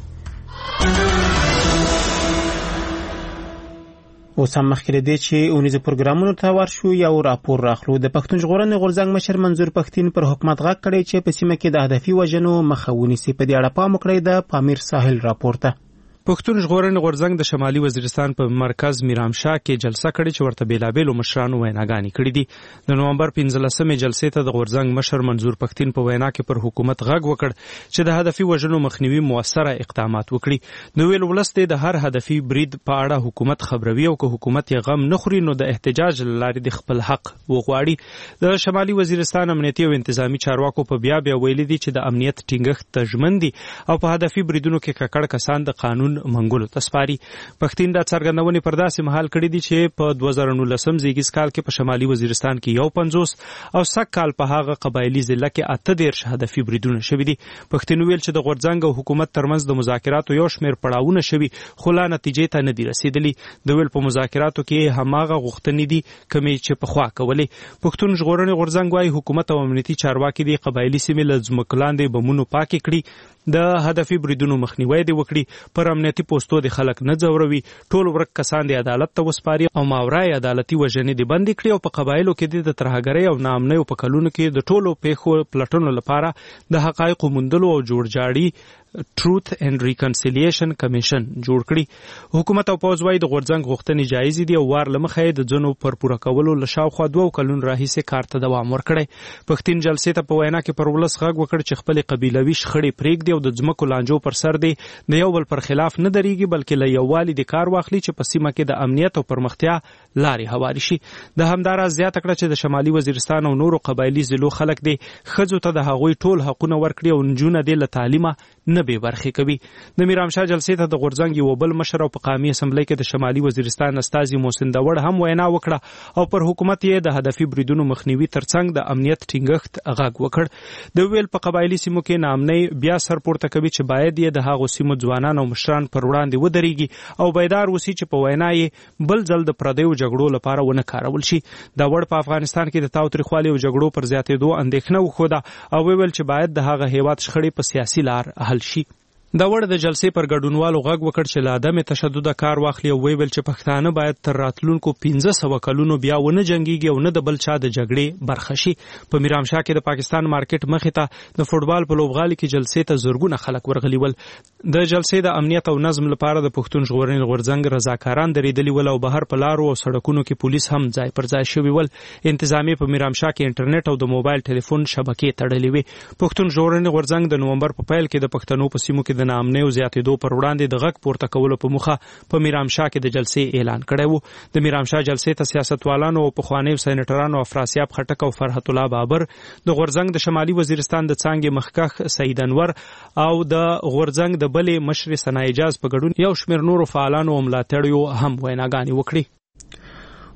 [SPEAKER 2] اوس هم مخکې دی چې اونیزه پروګرامونو ته ورشو یو راپور راخلو. د پښتون ژغورنې غورځنګ مشر منظور پښتين پر حکومت غږ کړی چې په سیمه کې د هدفي وژنو مخه ونیسي. په دې اړه پام وکړئ د پامیر ساحل راپور ته.
[SPEAKER 11] پښتون ژغورنې غورځنګ د شمالي وزیرستان په مرکز میرامشاه کې جلسه کړې چې ورته بیلابېلو مشرانو ویناګانې کړې دي. د نومبر 15مې جلسې ته د غورځنګ مشر منظور پښتين په وینا کې پر حکومت غږ وکړ چې د هدفي وژنو مخنیوي موثره اقدامات وکړي. نو ویل ولست د هر هدفي برید په اړه حکومت خبروي او که حکومت یې غم نه خوري نو د احتجاج لارې د خپل حق وغواړي. د شمالي وزیرستان امنیتي او انتظامی چارواکو په بیا ویلي دي چې د امنیت ټینګښت تضمین دي او په هدفي بریدونو کې ککړ کسان د قانون منګولو ته پښتين دا څرګندونې پر داسې مهال کړې دي چې په 2019 زیږیز کال کې په شمالي وزیرستان کې 50 او سک کال په هغه قبایلی ضلع کې 18 هدفي بریدونه شوي دي. پښتين ویل چې د غورځنګ او حکومت ترمنځ د مذاکراتو یو شمېر پړاوونه شوي خو لا نتیجې ته نه دي رسیدلي. د ویل په مذاکراتو کې هماغه غوښتنې دي کمې چې پخوا کولې. پښتون ژغورنې غورځنګ وايي حکومت او امنیتي چارواکي د قبایلی سیمې له ځمکو لاندې بمونو پاکې کړي، د هدفي بریدونو مخنیوي دی وکړي، پر امنیتي پوسټو د خلک نه ځوروي، ټول ورک کسان د عدالت ته وسپاري او ماورای عدالتي وژنې دی بندي کړي او په قبایلو کې د ترهګرۍ او ناامنۍ په کلونو کې د ټولو پیښو پلټنو لپاره د حقایقو موندلو او جوړجاړي ټروث اینڈ ریکنسیلیشن کمیشن جوړ کړي. حکومت او پوز وايي د غورځنګ غوښتنې جایز دي او وار لمخې د ځنو پر پوره کولو لشاوخوا 2 کلون راهیسې کار ته دوام ورکړي. پښتين جلسې ته په وینا کې پر ولس غږ وکړ چې خپل قبیلوي شخړې پرېږدي او د ځمکو لانجو پر سر دی د یو بل پر خلاف نه درېږي بلکې له یووالي د کار واخلي چې په سیمه کې د امنیت او پرمختیا لارې هواري شي. د همدارا زیاته کړه چې د شمالي وزیرستان او نورو قبایلی ضلعو خلک دي ښځو ته د هغوی ټول حقونه ورکړي او نجونه دې له تعلیمه نه بې برخې کوي. د میرامشاه جلسې ته د غورځنګ یو بل مشر او په قومي اسمبلی کې د شمالي وزیرستان استازي محسن داوړ هم وینا وکړه او پر حکومت یې د هدفي بریدونو مخنیوي ترڅنګ د امنیت ټینګښت غږ وکړ. د ویل په قبایلی سیمو کې ناامنۍ بیا سر پورته کوي چې باید یې د هغو سیمو ځوانان او مشران پر وړاندې ودرېږي او بیدار وسی چې په وینا یې بل ځل د پردیو جګړو لپاره ونه کارول شي. داوړ په افغانستان کې د تاوتریخوالي او جګړو پر زیاتېدو اندېښنه وښوده او ویل چې باید د هغه هیواد شخړې په سیاسي لار حل شي. داوړ د جلسې پر ګډونوالو غږ وکړ چې له عدم تشدد کار واخلي او ویل چې پښتانه باید تر راتلونکو 1500 کلونو بیا ونه جنگيږي او نه د بل چا د جګړې برخه شي. په میرامشاه کې د پاکستان مارکیټ مخې ته د فوټبال په لوبغالي کې جلسې ته زرګونه خلک ورغلي ول. د جلسې د امنیت او نظم لپاره د پښتون ژغورنې غورځنګ رضاکاران درېدلي ول او بهر په لارو او سړکونو کې پولیس هم ځای پر ځای شوي ول. انتظامی په میرامشاه کې انټرنیټ او د موبایل ټلیفون شبکې تړلې وي. پښتون ژغورنې غورځنګ د نومبر په پیل کې د پښتنو په سیمو کې د ناامنۍ او زیاتېدو پر وړاندې د غږ پورته کولو په موخه په میرامشاه کې د جلسې اعلان کړی وو. د میرامشاه جلسې ته سیاستوالانو او پخوانیو سېنیټرانو افراسیاب خټک او فرحت الله بابر، د غورځنګ د شمالي وزیرستان د څانګې مخکښ سید انور او د غورځنګ د بلې مشر ثنا اجاز په ګډون یو شمېر نورو فعالانو او ملاتړیو هم ویناګانې وکړي.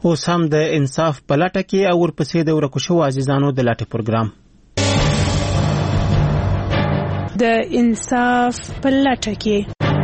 [SPEAKER 2] اوس هم د انصاف په لټه کې او ورپسې د ورکو شوو عزیزانو د لټې پروګرام
[SPEAKER 1] د انصاف په لټه کې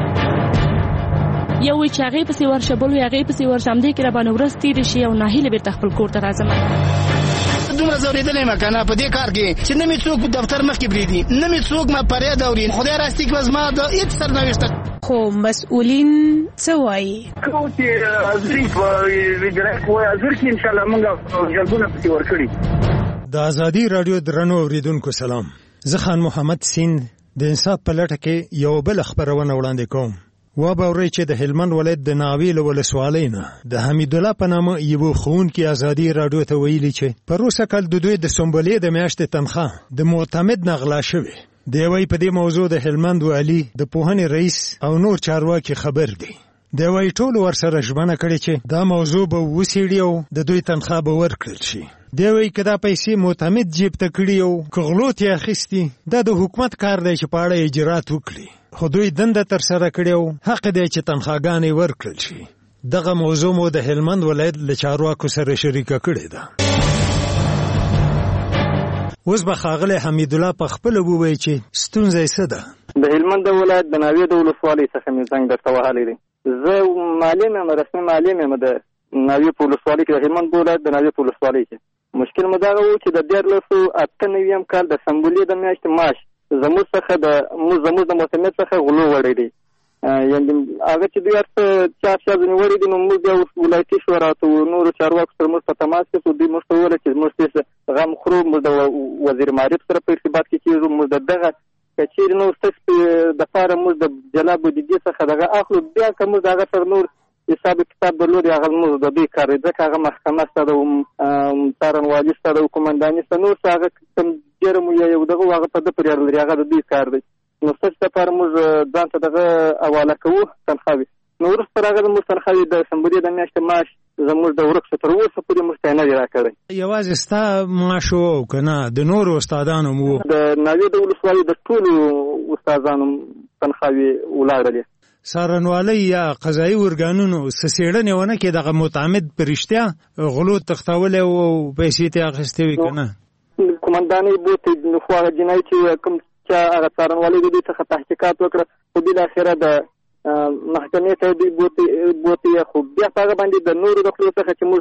[SPEAKER 3] یو چې هغې پسې ورشه بل وي هغې پسې ورشه همدې کې راباندې ورځ تېرې شي او ناهیلې بېرته خپل کور ته راځم
[SPEAKER 12] دومره ځورېدلی یم که نه په دې کار کې چې نه مې څوک دفتر مخکې پرېږدي نه مې څوک ما فریاد اوري خدای راستي کړه زما د هېڅ سرنوشته
[SPEAKER 1] خو مسؤلین څه وایي
[SPEAKER 13] کوم چې حاضري په وزارت وایي حاضر کړي انشاءالله موږ جلبونه پسې ورکړي
[SPEAKER 14] د ازادي راډیو درنو اوریدونکو سلام زه خان محمد سین د انصاف په لټه کې یو بل خبرونه وړاندې کوم وباورئ چې د هلمند ولایت د ناویل ولسوالۍ نه د حمید الله په نامه یو ښوونکي ازادي راډیو ته ویلي چې پروسه کال د دوی د سنبلې د میاشتې تنخواه د معتمد نه غلا شوې دی وایي په دې موضوع د هلمند والي د پوهنې رئیس او نور چارواکي خبر دي دی وایي ټول ورسره ژمنه کړې چې دا موضوع به وڅېړي او د دوی تنخواه به ورکړل شي دی وایي که دا پیسې معتمد جیب ته کړي او که غلو ترې اخیستي دا د حکومت کار دی چې په اړه اجرات وکړي خو دوی دنده ترسره کړې او حق دی چې تنخواګانې ورکړل شي دغه موضوع مو د هلمند ولایت له چارواکو سره شریکه کړې ده اوس به ښاغلی حمید الله په خپله ووایي چې ستونزه یې څه ده
[SPEAKER 13] د هلمند ولایت د ناوې د ولسوالۍ څخه مې زنګ درته وهلی دی زه معلم یم رسمي معلم یم د ناوې په ولسوالۍ کې د هلمند ولایت د ناوې په ولسوالۍ کې مشکل مو دغه و چې د 1998 کال د سنبلې د میاشتې معاش زموږ د معتمد څخه غلو وړی دی یعنې هغه چې دوی هر څه چارچا ځینې وړی دي نو موږ بیا ولایتي شورا ته نورو چارواکو سره موږ په تماس کې شو دوی موږ ته وویل چې موږ غم خورو موږ د وزیر معارف سره په ارتباط کې کېږو موږ د دغه که چېرې نور ستاسو دپاره موږ د جلا بودیجې څخه دغه اخلو بیا که موږ د هغه سره نور حساب کتاب درلودی هغه موږ د دوی کار دی ځکه هغه محکمه شته د څارنوالي شته د قومنداني شته نور څه هغه کوم جرم یا یو دغه هغه په ده پورې اړه لري هغه د دوی کار دی نو ستاسو دپاره موږ ځان ته دغه حواله کوو تنخواوې نو وروسته راغله زموږ تنخواوې د سنبلې د میاشتې معاش زموږ د ورک تر اوسه پورې موږ ته یې نه دی راکړی
[SPEAKER 14] یوازې ستا معاش و او که نه د نورو استادانو مو
[SPEAKER 13] د ناوې د ولسوالۍ د ټولو استادانو تنخواوې ولاړلې
[SPEAKER 14] څارنوالۍ یا قضایي ارګانونو څه څېړنې ونه کړې دغه متعمد په رښتیا غلو تښتولی او پیسې ترې اخیستې وي که نه
[SPEAKER 13] قومندانۍ بوتې خو هغه جنایي چې کوم چا هغه څارنوالۍ د دوی څخه تحقیقات وکړه خو بالاخره د محکمې ته دوی بوتې خو بیا په هغه باندې د نورو د خلکو څخه چې موږ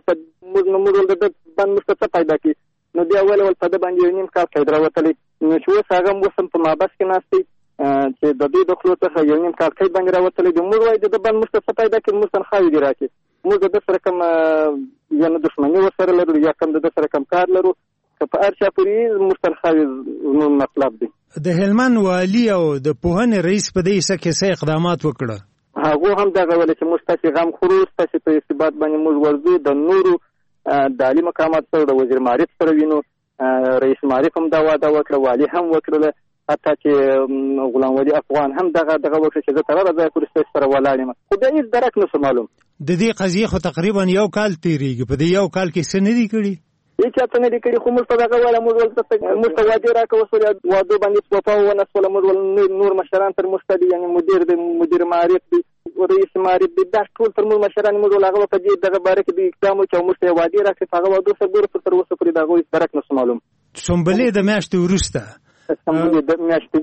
[SPEAKER 13] د ده باندې موږ ته څه پیدا کړي نو بیا ول په ده باندې یو نیم کال قید راوتلی نو چې اوس هغه اوس هم په محبس کې ناست دی چې د دوی د خلکو څخه یو نیم کال قید باندې راوتلی دی موږ وایو د ده باندې موږ ته څه پیدا کړي موږ تنخواوې دې راکړي موږ د ده سره کوم یا نه دښمني ورسره لرو یا کوم د ده سره کوم کار لرو که په هر چا پورې موږ تنخواوې زموږ مطلب دی
[SPEAKER 14] د هلمند والي او د پوهنې رئیس په دې کیسه کې څه اقدامات وکړه
[SPEAKER 13] هغو هم دغه ویل چې موږ ستاسې غم خورو ستاسې په ارتباط باندې موږ ورځو د نورو د عالي مقاماتو سره د وزیر معارف سره وینو رئیس معارف هم دا وعده وکړه والي هم وکړله حتی چې غلام ولی افغان هم دغه وکړه چې زه تر هغه ځایه پورې ستاسې سره ولاړ یم خو بیا هېڅ درک نه شو معلوم
[SPEAKER 14] د دې قضیې خو تقریبا یو کال تېرېږي په دې یو کال کې څه نه دي کړي
[SPEAKER 13] هېڅ چاته نه دي کړي خو موږ ته دغه ویله موږ ته وعدې راکوه وعدو باندې وفا ونه شوله موږ نور مشران تر موږ ته دي یعنې مدیر معارف دی رئیس معارف دی دا ټول تر موږ مشران موږ هغه په دې دغه باره کې دوی اقدام وکړي او موږ ته یې وعدې راکړي په هغه وعدو سره ګوره تر اوسه پورې د هغوی درک نه شو معلوم
[SPEAKER 14] سنبلې د میاشتې وروسته
[SPEAKER 13] سنبلې د میاشتې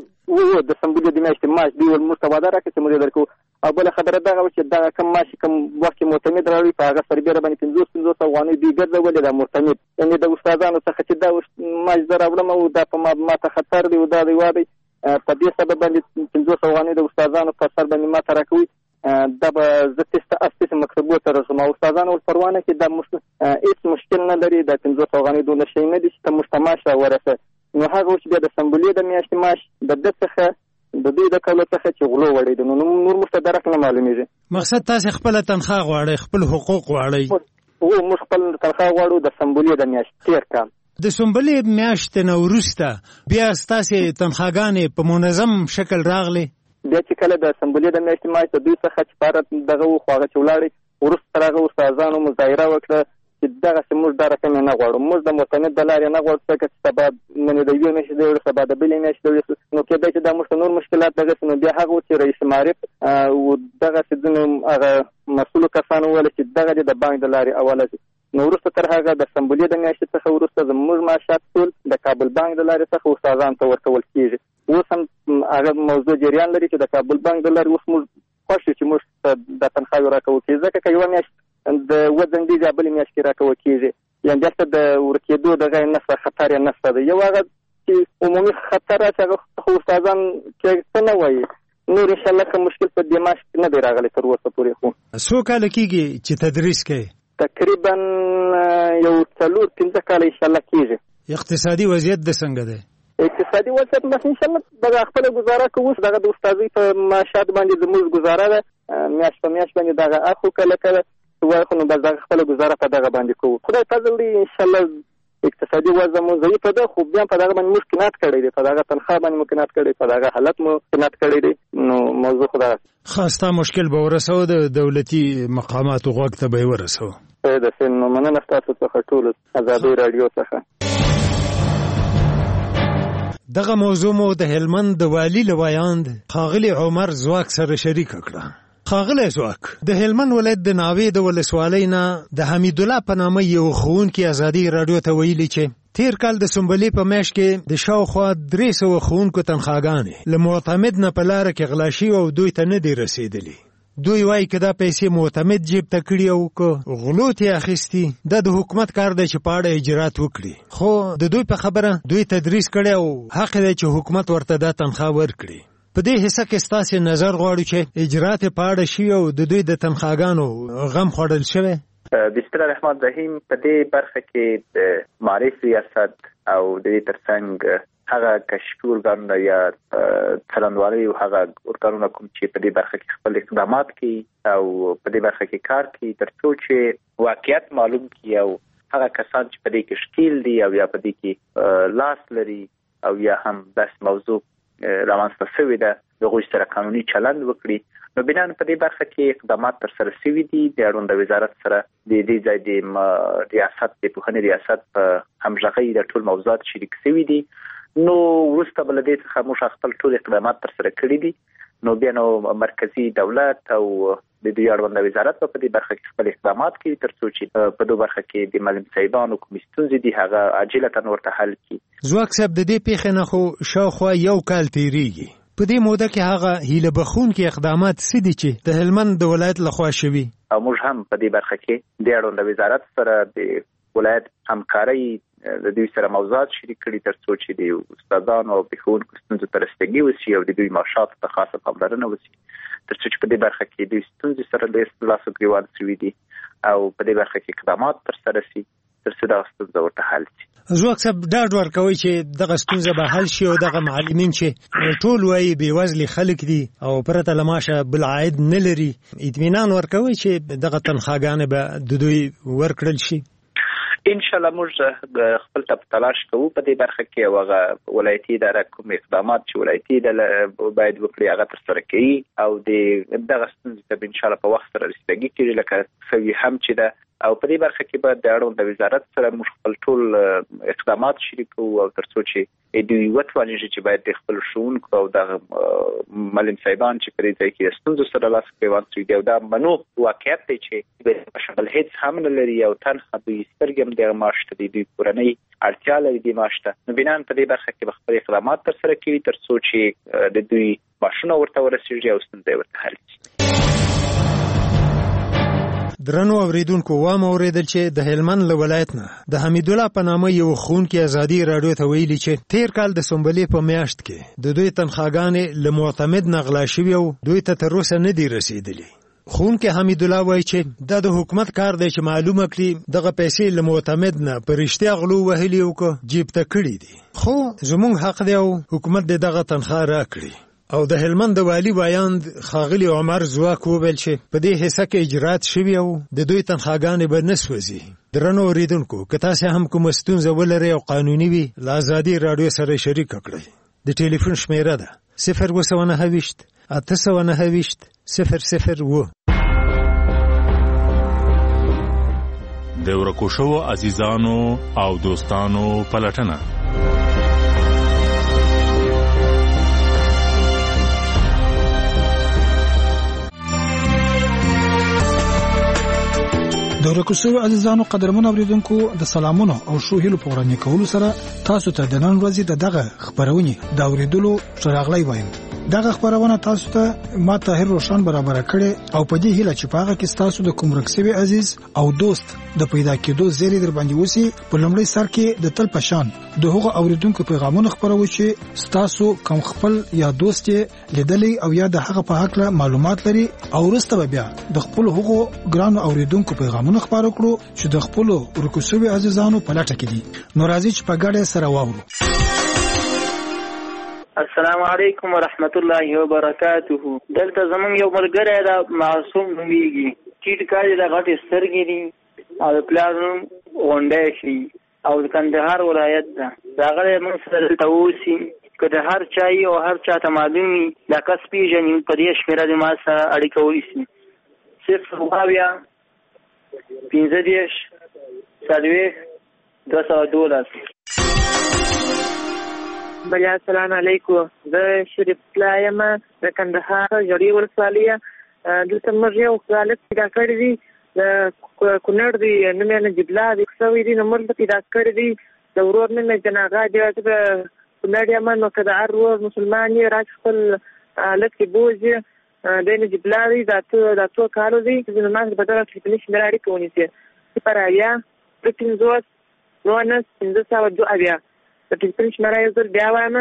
[SPEAKER 13] معاش دوی موږ ته وعده راکړي چې موږ یې درکوو او بله خبره دغه وه چې دغه کم معاش کوم وخت کې معتمد راوړي په هغه سربیره باندې 500 افغانۍ دوی ګرځولې دا معتمد یعنې د استادانو څخه چې دا معاش زه راوړم او دا په ما ته خطر دی او دا دی واده په دې سبب باندې 500 افغانۍ د استادانو په سر باندې ما ته راکوي دا به زه تېسته مکتبو ته رسوم او استادانو ول پروانه کې دا هېڅ مشکل نه لري دا 500 افغانۍ دونه شی نه دي چې ته موږ ته معاش راورسه نو هغه چې بیا د سنبلې د میاشتې معاش د ده څخه د دوی د کولو څخه چې غلو وړی دی نو نور موږ ته درک نه معلومېږي
[SPEAKER 14] مقصد تاسې خپله تنخواه غواړئ خپل حقوق غواړئ
[SPEAKER 13] موږ خپل تنخواه غواړو د سنبلې د میاشتې تېر کال
[SPEAKER 14] د سنبلې میاشتې نه وروسته بیا ستاسې تنخواګانې په منظم شکل راغلې
[SPEAKER 13] بیا چې کله د سنبلې د میاشتې معاش د دوی څخه چې پاره دغه و خو هغه چې ولاړې وروسته راغه استادانو مظاهره وکړه چې دغسې موږ دا رقم یې نه غواړو موږ د معتمد د لارې نه غواړو ځکه چې سبا نن د یوې میاشتې دی سبا د بلې میاشتې دی نو کېدای چې دا موږ ته نور مشکلات دغسې نو بیا هغه و چې رئیس معارف دغسې ځینو هغه مسؤلو کسانو وویل چې دغه د بانک د لارې حواله شي نو وروسته تر هغه د سمبولې د میاشتې څخه وروسته زموږ معاشات ټول د کابل بانک د لارې څخه استادانو ته ورکول کېږي. اوس هم هغه موضوع جریان لري چې د کابل بانک د لارې اوس موږ خوښ یو چې موږ د تنخواوې راکول کېږي، ځکه که یوه میاشت د اووه ځنډیز یا بلې میاشت کې راکول کېږي، یعنې دلته د ورکېدو دغه یې نشته، خطر یې نشته دی. یو هغه چې عمومي خطر راشي هغه خو استادان کې څه نه وایي، نور انشاءالله که مشکل په دې معاش کې نه دی راغلی تر اوسه پورې. خو
[SPEAKER 14] څو کاله کېږي چې تدریس کوي؟
[SPEAKER 13] تقریبا یو 4-5 کاله انشاءالله کېږي.
[SPEAKER 14] اقتصادي وضعیت د څنګه دی؟
[SPEAKER 13] اقتصادي وضعیت بس انشاءالله دغه خپله ګزاره کوو، دغه د استادۍ په معاشات باندې زموږ ګزاره ده، میاشت په میاشت باندې دغه اخو کله کله وایي، خو نو بس دغه خپله ګزاره په دغه باندې کوو. خدای فضل دی انشاءالله اقتصادي وضع مو ضعیفه ده، خو بیا په دغه باندې موږ قناعت کړی دی، په دغه تنخواه باندې مو قناعت کړی، په دغه حالت مو قناعت کړی دی. نو موضوع خو دغه
[SPEAKER 14] خاصه مشکل به ورسوه د دولتي مقاماتو غوږ ته به یې ورسوه.
[SPEAKER 13] نو مننه ستاسو څخه ټولو ازادۍ راډیو څخه.
[SPEAKER 14] دغه موضوع مو د هلمند د والي له ویاند ښاغلي عمر ځواک سره شریکه کړه. ښاغلی ځواک، د هلمند ولایت د ناوې د ولسوالۍ نه د حمیدالله په نامه یو ښوونکي ازادۍ راډیو ته ویلي چې تیر کال د سنبلې په میاشت کې د شاوخوا 300 ښوونکو تنخواګانې له معتمد نه په لاره کې غلا شوي او دوی ته نه دي رسېدلي. دوی وایي که دا پیسې معتمد جیب ته کړي او که غلو ته اخیستي، دا د حکومت کار دی چې په اړه اجرات وکړي. خو د دوی په خبره دوی تدریس کړی او حق دی چې حکومت ورته دا تنخواه ورکړي. په دې حصه کې ستاسې نظر غواړو چې اجرات په اړه شي او د دوی د تنخواګانو غم خوړل شوی.
[SPEAKER 15] بسم الله الرحمن الرحیم. په دې برخه کې د معارف ریاست او د دې ترڅنګ هغه کشفي ارګانونه یا څرنګوالي او هغه ارګانونه کوم چې په دې برخه کې خپل اقدامات کوي او په دې برخه کې کار کوي ترڅو چې واقعیت معلوم کړي او هغه کسان چې په دې کې ښکیل دي او یا په دې کې لاس لري او یا هم بس موضوع رامنځته شوې ده د هغوی سره قانوني چلند وکړي. نو بنا په دې برخه کې اقدامات ترسره شوي دي. د اړونده وزارت سره د دې ځای د ریاست د پوهنې ریاست په همغږۍ د ټول موضوعات شریک شوي دي. نو وروسته بل دې څخه موږ خپل ټول اقدامات ترسره کړي دي. نو بیا نو مرکزی دولت او د دې اړونده وزارت په دې برخه کې خپل اقدامات کوي ترڅو چې په دوه برخه کې د معلم صاحبانو کوم ستونزې دي هغه عاجلتاً ورته حل کړي.
[SPEAKER 14] ځواک صاحب، د دې پیښې نه خو شاوخوا یو کال تیریږي. په دې موده کې هغه هیله بخښونکي اقدامات څه دي چې د هلمند د ولایت لخوا شوي؟
[SPEAKER 15] او موږ هم په دې برخه کې د اړونده وزارت سره د ولایت همکارۍ د دوی سره موضوعات شریک کړي ترڅو چې د استادانو او ښوونکو ستونزو ته رسیدګي وشي او د دوی معاشاتو ته خاصه پاملرنه وشي ترڅو چې په دې برخه کې دوی ستونزې سره د لاسو ګریوان شوي دي او په دې برخه کې اقدامات ترسره شي ترڅو دا ستونزه ورته حل شي.
[SPEAKER 14] ځواک صاحب، ډاډ ورکوي چې دغه ستونزه به حل شي او دغه معلمین چې ټول وایي بېوزلي خلک دي او پرته له معاشه بل عاید نه لري، اطمینان ورکوي چې دغه تنخواګانې به د دوی ورکړل شي؟
[SPEAKER 15] ان شاء الله موږ خپل تلاش کوو په دې برخه کې او هغه ولایتي اداره کوم اقدامات چې ولایتي اداره باید وکړي هغه ترسره کوي او دغه ستونزې ته ان شاء الله په وخت سره رسیدګي کوي لکه سوي هم چې ده. او په دې برخه کې به د اړونده وزارت سره موږ خپل ټول اقدامات شریکو او ترڅو چې دوی وتواني چې باید د خپل ښوونکو او د معلم صاحبان چې په دې ځای کې ستونزو سره لاس ګریوان شوي دي او دا منو واقعیت دی چې بل هیڅ هم نه لري او تنها دوی سترګې هم دغه معاش ته دوی کورنۍ اړتیا لري د معاش ته. نو بنا په دې برخه کې به خپل اقدامات ترسره کوي ترڅو چې د دوی معاشونه ورته ورسیږي او ستونزې ورته حل شي.
[SPEAKER 14] درنو اوریدونکو، وام اوریدل چې د هلمند له ولایت نه د حمیدالله په نامه یو ښوونکي ازادي راډیو ته ویلي چې تیر کال د سنبلې په میاشت کې د دوی تنخواګانې له معتمد نه غلا شوي او دوی ته تر اوسه نه دي رسېدلي. ښوونکی حمیدالله وایي چې دا د حکومت کار دی چې معلومه کړي دغه پیسې له معتمد نه په رښتیا غلو وهلي او که جیب ته کړي دي. خو زموږ حق دی او حکومت دې دغه تنخواه راکړي. او د هلمند د والي ویاند ښاغلي عمر ځواک وویل چې په دې حصه کې اجرات شوي او د دوی تنخواګانې به نه سوځي. درنو اوریدونکو، که تاسې هم کومه ستونزه ولرئ او قانوني وي، له ازادي راډیو سره شریکه کړئ. د ټلیفون شمیره ده 029 829 001.
[SPEAKER 16] د ورکو شوو عزیزانو او دوستانو پلټنه.
[SPEAKER 14] د ورکو شویو عزیزانو قدرمن اوریدونکو د سلامونو او ښو هیلو په وړاندې کولو سره تاسو ته د نن ورځې دغه خبرونه د اوریدلو شراغلی وایم. دغه خبرونه تاسو ته ما طاهر روشن برابر کړي او په دې هیله چې پاغه کې تاسو د کوم رکسوي عزیز او دوست د پیدا کېدو زیری در باندې وسی په لومړی سر کې د تل پشان د هغو اوریدونکو پیغامونه خبرو چې تاسو کوم خپل یا دوست لیدلی او یا د هغه په حق معلومات لري او ورسته بیا د خپل هغو ګران اوریدونکو پیغامونه خبرو کړو چې د خپل ورکوسوي عزیزانو په لټه کې دي. نو راځي چې په ګډه سره واورو.
[SPEAKER 17] السلام علیکم ورحمت الله وبرکاته. دلته زمونږ یو ملګری دا معصوم نومیږي چې کاری د غټ سترګې دي او پلان غونډه شي او د کندهار ولایت ده. دا غره موږ سره تووسی کله هر چای او هر چا ته معلومي دا کس پیژنې په دې شمیره د ما سره اړیکه ونیسي. صرف واویا 15 سالوي $200.
[SPEAKER 18] بیا السلام علیکم. زه شریف پلایم د کندهار جوړی ولسوالیه. دلته موږ یو خالق پیدا کړی دی د کونړ دی نومې نجیب الله دی څوی دی نو موږ پیدا کړی دی د ورور نومې جناغا دی د کونړ یم نو کدا ارو مسلمان یې راځ خپل لکه بوزي د نجیب الله دی دا تو کارو دی چې نو موږ په دغه کې نشي مراړي کوونی چې پر یا پرتینزوس نو نه څنګه ساو جو بیا د ټیلیفون شماره یې زر بیا وایم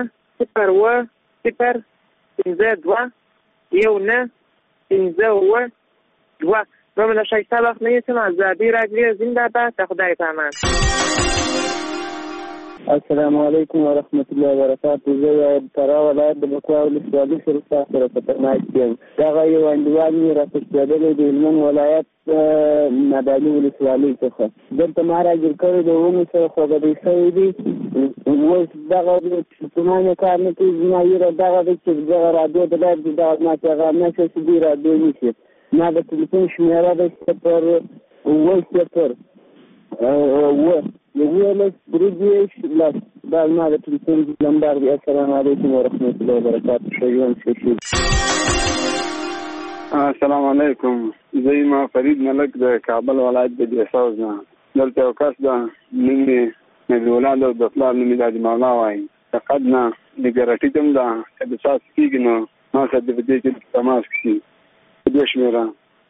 [SPEAKER 18] 0-0-52 نو من شایسته وقت نیستم از زبی رادیو زنده باد تا خدای پامان.
[SPEAKER 19] السلام علیکم ورحمت الله وبرکاته. زه یو ترا ولایت د بکوا ولسوالۍ سره سره خطرناک یم. دغه یو انډیوال مې راپېښېدلی د هلمند ولایت نادعلي ولسوالۍ څخه. دلته ما راګیر کړی د ونو سره خوږدی شوی دی. اوس دغه څومره یې کار نه کوي. زما یې دغه دی چې دغه رادیو د لایب دغه ما پیغام نشي چې دی رادیو نیسي. ما د ټلیفون شمیره ده 0-0-0 یولس بریدیش لس دا ما د ټلیفون نمبر دی. السلام علیکم ورحمت الله وبرکاته. شیون شیشید.
[SPEAKER 20] السلام علیکم. زه ما فرید ملک د کابل ولایت د دیساوز نه. دلته یو کس ده نومې نبی ولاد او د پلار نومې د مولا وایي. فقط نه د ګرټي دم ده چې د ساس کېږي نو ما سره د دې کې تماس کړي دې شمیره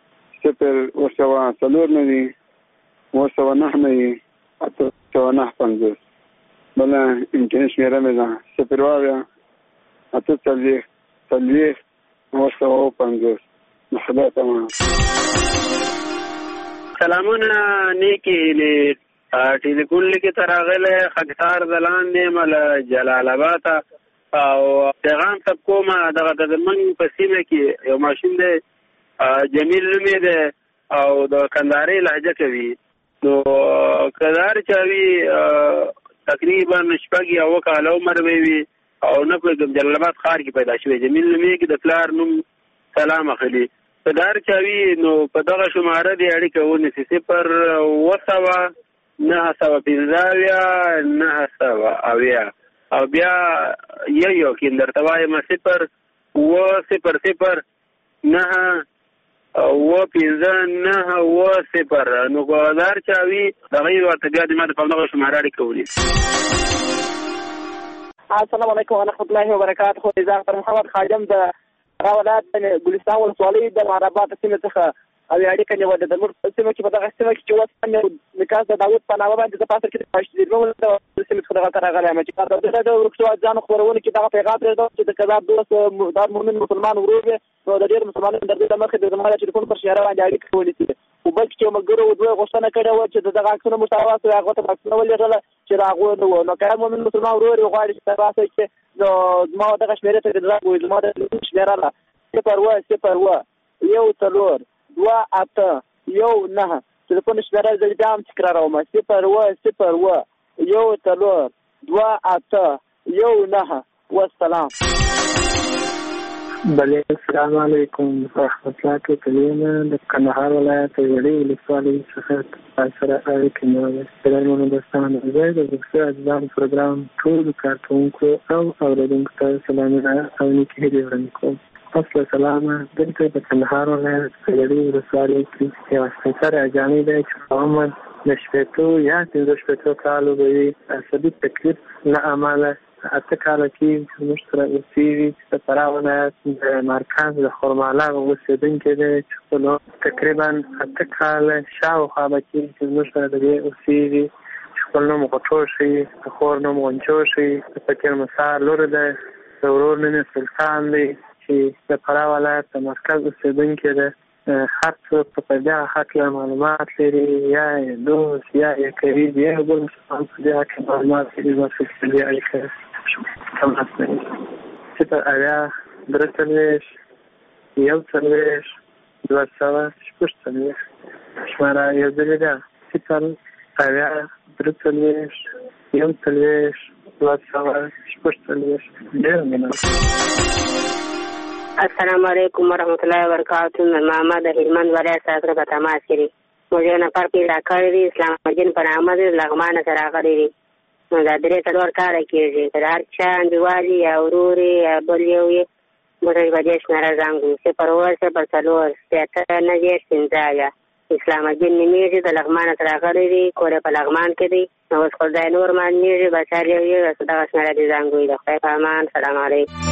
[SPEAKER 20] 0-4 نه وي 9 9 بل امکان شمیره مې ده 0-8 خدا تمام.
[SPEAKER 17] سلامونه نیکی لی ټلیفون لیکي تراغله خاکسار دلان دی مل جلال آباد او پیغام تب کومه دغه د من په سیمه کې یو ماشین دی جمیل نومې ده او د کندهاري لهجه کوي. نو کدار چاوي تقریبا شپږ او کال عمر وي او نه په جلال آباد ښار کې پیدا شوی. جمیل نومې کې د پلار نوم سلام اخلي. کدار چاوي نو په دغه شماره دی اړیکه ونیسي 0-9 او بیا یو کې درته وایم 0-0-9 نو ګودار چاوي دغه ورته بیا د ماده په دغه شماره اړیکه ونیسي.
[SPEAKER 18] السلام علیکم ورحمت الله وبرکاته. خو ډاکټر محمد خادم د راولات ګلستان ولسوالۍ د معربات سیمه څخه او اړیکه نیولې د نور سیمه کې په دغه سیمه کې چې وسه نکاح د داوود په نامه باندې د پاسر کې پښتې نو د سیمه څخه راغلی یم چې د ورکشو ځان خبرونه کې دغه پیغام پرېږدو چې د کذاب دوست د مؤمن مسلمان ورور نو د ډېر مسلمانانو د دې مخې د زموږ ټلیفون پر شیاره باندې اړیکه ونیسي. او بلکې چې ملګرو دوی غوښتنه کړې وه چې دغه عکسونه مشتاوات او هغه ته عکسونه ولېږله چې راغو نو که مؤمن مسلمان ورور غواړي چې تاسو چې زما دغه شمیرې ته د راغوي زما د شمیره 0-2-8-1-9 تلیفون شمیره زه بیا هم تکراروم 0-1-2-8-1-9 والسلام.
[SPEAKER 19] بله السلام علیکم ورحمت الله وبرکاته. د کندهار ولایت جوړی ولسوالۍ څخه سره اړیکه نیولې. سلامونه دوستانو. زه د بکسي اجزام پروګرام ټول کارکونکو او اوریدونکو ته سلامونه او نیکې هیلې وړاندې کوم. فصل سلامه دلته په کندهار ولایت سګړي ولسوالۍ کې یو سپېڅلی اجاني دی چې په عمر د شپېتو یا 15 کالو به وي. عصبي تکلیف له امله 8 کاله کې زموږ سره اوسېږي چې د فراه ولایت د مرکز د خرمالاغ اوسېدونکی دی چې خپل تقریبا 8 کاله شاوخوا به کېږي چې زموږ سره د دې اوسېږي. خپل نوم غټو شي، د خور نوم غنچو شي، د فقیر مسار لور دی، د ورور نوم سلطان دی چې د فراه ولایت د مرکز اوسېدونکی دی. هر څوک په دې حق له معلومات لري، یا دوست یا قریب یا بل مسلمان په دې حق معلومات لري، ورته په دې اړه تماس کوي. صفر اویا درې څلوېښت یو څلوېښت 246 شماره یو ځل ده. صفر اویا درې څلوېښت یو څلوېښت 246. ډېر مننه.
[SPEAKER 5] السلام علیکم ورحمۃ اللہ وبرکاتہ. محمد هلمند ولایت سره په تماس کې مو یو نفر پیدا کړی دی، اسلام الدین په نامه دی، لغمان سره راغلی دی. نو دا 3 کاله کېږي چې هر چا انډیوالي یا ورور یا بل یو یې موږ به دې شمېره زنګ چې پر ورسه پر څلور سیاته نه دېرش پنځه اسلام الدین نومېږي، د لغمان سره راغلی دی، کور یې په لغمان کې دی. نو اوس خو ځای نور معلومېږي، بچار یو یې دغه شمېره دې زنګ وي. د خدای په امان. سلام علیکم.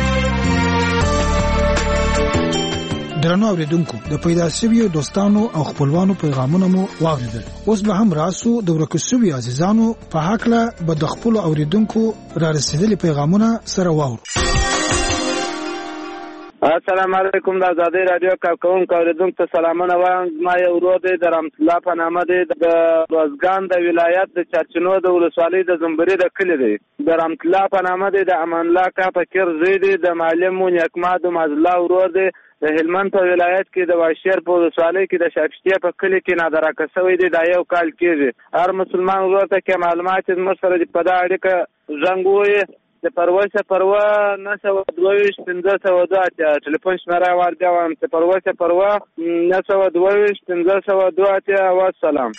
[SPEAKER 6] درنو اوریدونکو، د پیدا شویو دوستانو او خپلوانو پیغامونه مو واوریدل. اوس به هم راسو د ورکو شویو عزیزانو په حقله به د خپل اوریدونکو را رسیدلي پیغامونه سره واورو.
[SPEAKER 18] السلام علیکم. د آزادۍ رادیو کارکونکو اوریدونکو ته سلامونه وایم. ما یو ورور دی د رحمت الله په نامه دی، د روزګان د ولایت د چارچینو د ولسوالۍ د زمبري د کلي دی. د رحمت الله په نامه دی، د امان الله کا فقیر زوی دی، د معلم نیکماد معزالله ورور دی. د هلمند په ولایت کې د واشیر په ولسوالۍ کې د شاکشتیه په کلي کې نادرکه شوی دی. دا یو کال کېږي. هر مسلمان ورور ته کې معلومات زموږ سره په دا اړیکه زنګ ووایي. د پروسه پروا 922 1502 ټلیفون شماره ورته وایم چې پروسه پروا 922 1502. والسلام.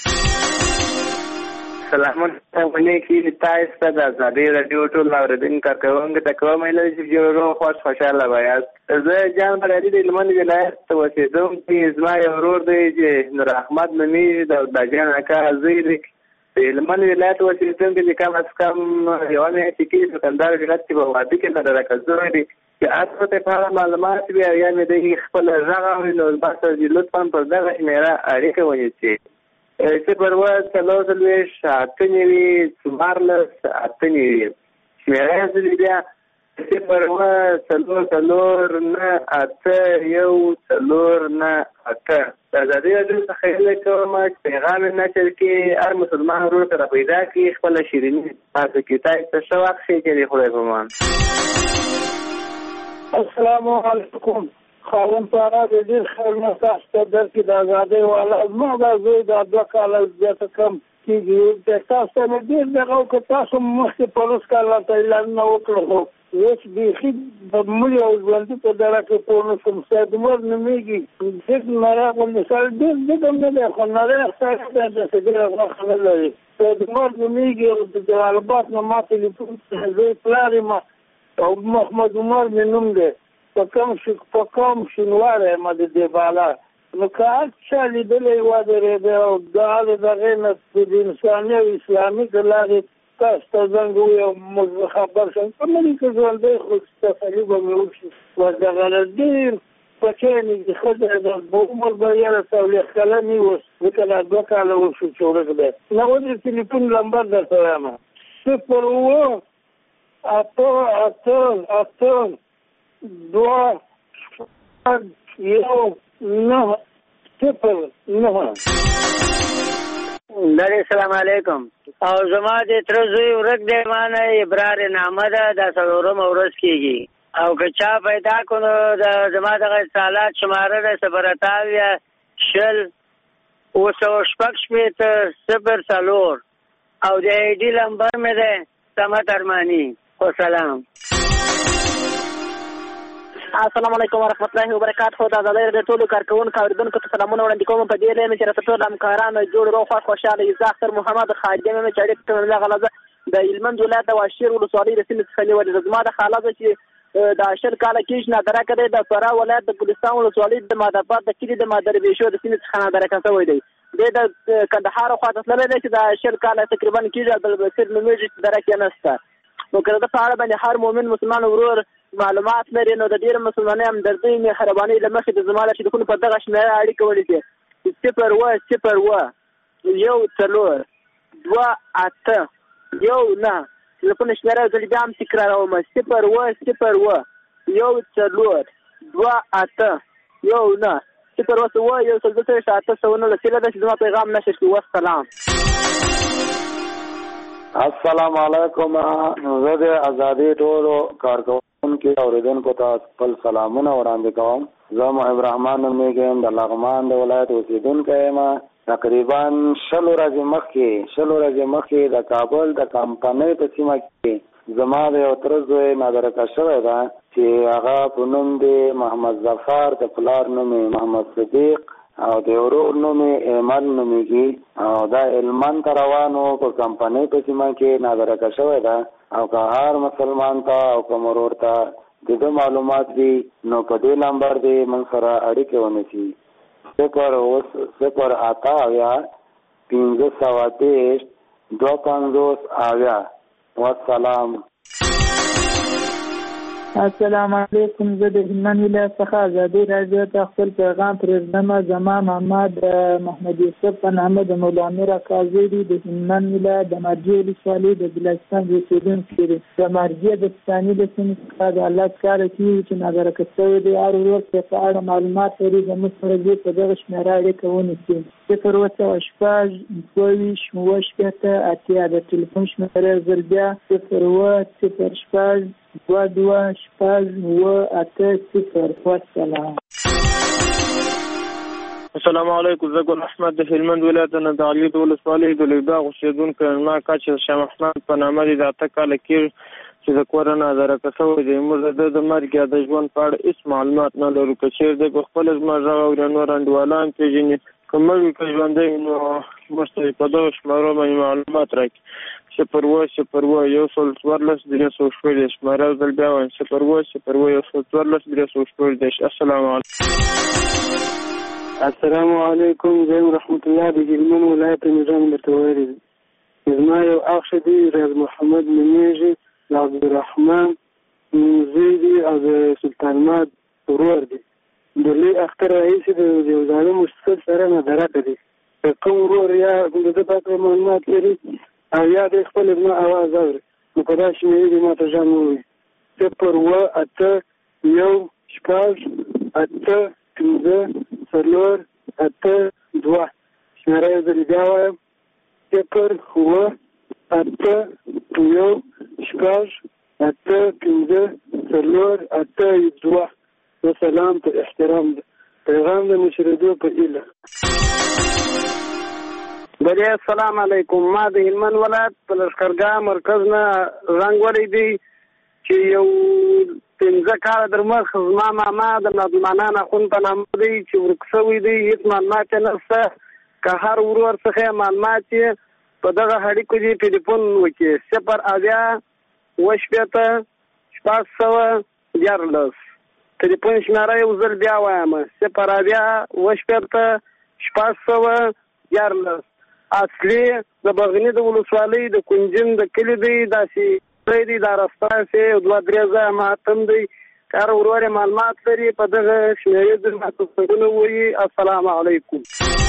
[SPEAKER 21] سلامونه ونیکی تاسو ته د آزادۍ رادیو ټول اوریدونکو کارکونکو ته کوم ایله چې جوړو خوشاله وایاست. زه جان برادي د هلمند ولایت ته اوسېدونکی، زما یو ورور دی چې نور احمد نومېږي، د داجان اکا زوی دی. د هلمند ولایت اوسېدونکی چې کم از کم یوه میاشت کې په کندهار ولایت کې په واده کې نادرکه زوی دی. چې هر څه په اړه معلومات وي یا مې د خپل غږ اوري، نو تاسو لطفا پر دغه شمېره اړیکه ونیسئ. 0 اته 14 اته شمېره یې زه بیا 0 نه اته یو 4 نه اته. د آزادۍ رادیو څخه هیله کوم چې پیغام یې نشر کړي، هر مسلمان ورور سره پیدا کړي، خپله شیریني تاسو کې تاسو ښه وخت ښې کړي. خدای په امان.
[SPEAKER 22] السلام علیکم. خاون پارا د ډېر خیر نه تاسو ته درکې د آزادۍ والا زما دا زوی د 2 کاله زیاته کم کېږي. تاسو ته مې ډېر دغه وکړه، تاسو مخکې په روس کال راته اعلانونه وکړل، خو اوس بیخي د مړي او ژوندي په دغه کې پوه نه شوم. سید عمر نومېږي، ډېر نری غوندې سړی، ډېر ډېر نه دی خو نری سړی دی، داسې ډېره غوښه نه لري. سید عمر نومېږي، د جلال آباد نه ما تلیفون زه پلار یم او محمد عمر مې نوم دی. په کوم شینواری یم د دې بالا. نو که هر چا لیدلی ودرېده او د دغې نه د انساني او اسلامي د لارې تاسو ته زنګ وویم موږ خبر شم. په ملي کې ژوندی خو تسلي به مې وشي. ودغه نه ډېر بچی نږدې ښه دی، د عمر به یاره 40 کلن یې اوس، ځکه دا 2 کاله وشو چې ورک دی. نه اوس د تلیفون نمبر درته وایم 0 اته اته 2 1 9 0
[SPEAKER 5] 9. سلام علیکم. او زما د تر زوی ورک دی، مانه ابرار نامه ده، د 4 ورځ کېږي. او که چا پیدا کړو د زما دغه اتصالات شماره ده 0 شل 966 0 او د آی ډي نمبر مې ده سمت ارمانی. والسلام.
[SPEAKER 23] السلام علیکم ورحمۃ اللہ وبرکاتہ. د آزادۍ رادیو ټولو کارکونکو اوریدونکو ته سلامونه وړاندې کوم. په دې لمه چې راته ټول همکارانو جوړ روغ خوشاله یو. اختر محمد خادم مې چړې ته غلطه د هلمند ولایت د واشیر ولسوالۍ د سیمې څخه نیولې. زما د خاله چې د 10 کاله کېږي نادره کړی د فراه ولایت د ګلستان ولسوالۍ د مادرآباد د کلي د مادربیشو د سیمې څخه نادره شوی دی. د کندهار خواته تللی دی چې د 10 کاله تقریبا کېږي عبدالبصیر نومېږي چې درک یې نشته. نو که د په اړه باندې هر مؤمن مسلمان ورور معلومات لري نو د ډېر مسلمانۍ همدردۍ مهربانۍ له مخې د زما له ټلیفون په دغه شمېره اړیکه ولیکئ 01012 ټلیفون شمېره زه بیا هم تکراروم 01012 زما پیغام نشر کړي. والسلام.
[SPEAKER 7] السلام علیکم. زه د ازادي ټولو کارکوونکو اوریدونکو ته خپل سلامونه وړاندې کوم. زه محب الرحمن نومېږم، د لغمان د ولایت اوسېدونکی یم. تقریبا 20 ورځې مخکې د کابل د کمپنۍ په سیمه کې زما د یو تره زوی نادره شوی ده چې هغه په نوم دی محمد ظفر، د پلار نوم محمد صدیق او د ورور نوم ایمل نومېږي او دا هلمند ته روانو په کمپنۍ په سیمه کې نادره شوی ده. او که هر مسلمان ته او که مرور ته د معلومات دي نو په دې نمبر دی موږ سره اړیکې ونیسي 080 والسلام.
[SPEAKER 8] السلام علیکم. زه د هلمند ولایت څخه ازادي راډیو ته خپل پیغام پرېږدم. زما محمد محمد یوسف په نامه د مولانا قاضي دی د هلمند ولایت د مرجع ولسوالۍ د ګلستان اوسېدونکی دی. د مرجع د ثاني د سیمې څخه د الله کار کوي چې نادره شوی دی. هر ورځ په اړه معلومات لري زموږ سره په دغه شمېره اړیکه ونیسي 010 د ټلیفون شمېره زر بیا 010 22 والسلام.
[SPEAKER 9] السلام علیکم. زه ګل احمد د هلمند ولایت نه د علي د ولسوالۍ د لیباغ اوسېدونکی یم. ما چې شاه محمد په نامه دی د 8 کاله کې چې د کور نادره شوی دی. موږ د مرګ یا د ژوند په اړه هېڅ معلومات نه لرو. که چېرې دی په خپله زما غږ اوري نور انډیوالان پېژني، که مړ وي که ژوندی نو موږ ته په دغه شمېرو باندې معلومات راکړي. 010 شمېره زه بیا وایم 010 السلام علیکم.
[SPEAKER 24] السلام علیکم. زه رحمت الله د هلمند ولایت نظام درته ویلی دی. زما یو اخ دی ریاض محمد نومېږي، د عبدالرحمن نومزی دی او د سلطان ماد ورور دی. د لوی اختر رئیس د یو زاړه مشکل سره نادره دی. کوم ورور یا د ده پاک معلومات لري او یا د خپل ابن اواز اوري نو په دا شمېرې دې ما ته ژان ووایي 010 شمېره یې زه بیا وایم 010 وسلام ته احترام ده. پیغام د مشردو په ایله.
[SPEAKER 18] بلې السلام علیکم. ما د هلمند ولایت په لښکرګاه مرکز نه زنګ ولی دی چې یو 15 کاله در مخکې زما ماما د نادمانان اخون په نامه دی چې ورک شوی دی. هېڅ معلومات یې نشته. که هر ورور څخه معلومات یې په دغه اړیکو دې ټلیفون وکړي 080 ټلیفون شمېره یو ځل بیا وایم 010 اصلي د بغني د ولسوالۍ د کنجن د کلي دی. داسې دی دا رسپاسې 2-3 ځایه ماتم دی. که هر ورور معلومات لري په دغه شمېرې د ماتوسنګونه ووایي. السلام علیکم.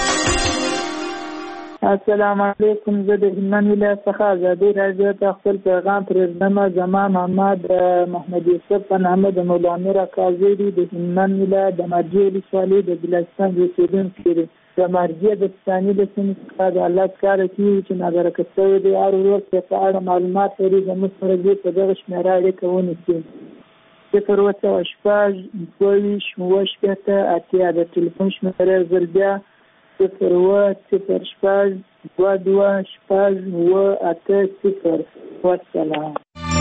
[SPEAKER 8] السلام علیکم. زه د هلمند ولایت څخه ازادي راډیو ته خپل پیغام پرېږدم. زما محمد محمد یوسف په نامه د مولانا قاضي دی د هلمند ولایت د مرجع ولسوالۍ د ګلستان اوسېدونکی دی. د مرجع د ثاني د سیمې څخه د الله کار کوي چې نادره شوی دی. هر ورځ په اړه معلومات لري زموږ سره په دغه شمېره اړیکه ونیسي 010 د ټلیفون شمېره زر بیا 010 22 والسلام.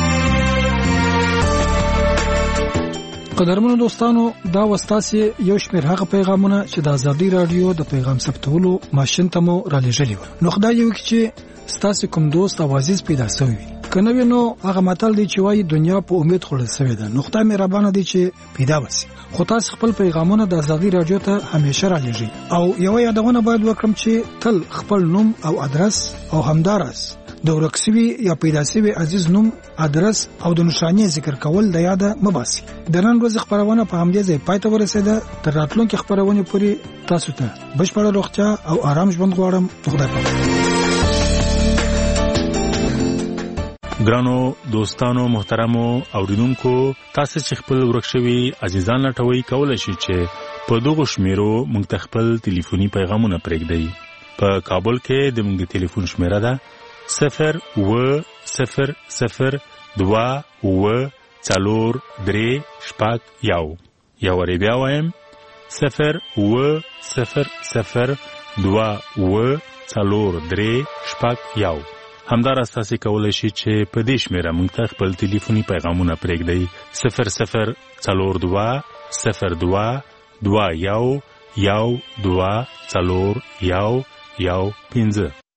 [SPEAKER 6] قدرمنو دوستانو، دا وستاسې یو شمېر هغه پیغامونه چې د ازادي رادیو د پیغام ثبتولو ماشین ته مو را لېږلي وو. نو خدای یو چې ستاسې کوم دوست او عزیز پیدا شوی وي کنه وینو هغه متل دی چې وایي دنیا په امید خړل سوی ده. نو خدای مهربانه دی چې پیدا وسی. خو تاسو خپل پیغامونه د ازادي رادیو ته همیشه را لېږئ او یو یادونه باید وکړم چې تل خپل نوم او ادرس او همدارس د ورکسوي یا پیدا شوی عزیز نوم ادرس او د نشانی ذکر کول د یاده مباسي. د نن ورځ خبرونه په همدې ځای پای ته ورسېده. تر راتلونکي خبرونه پورې تاسو ته بشپړه روغتیا او آرام ژوند غواړم. خدای پاک.
[SPEAKER 16] ګرانو دوستانو محترمو اوریدونکو تاسو چې خپل ورکشوي عزیزان لټوي کولای شئ چې په دغه شمیرو موږ ته خپل ټلیفوني پیغامونه پرېږدئ. په کابل کې د موږ ټلیفون شمیره ده 0-0-0-2-4-3-1. یا وری بیا وایم 0-0-0-2-4-3-1. همدارس تاسو کولای شئ چې په دې شمیره موږ ته خپل ټلیفوني پیغامونه پرېږدئ 0-0-02-02-21-1-2-4-1-1-5.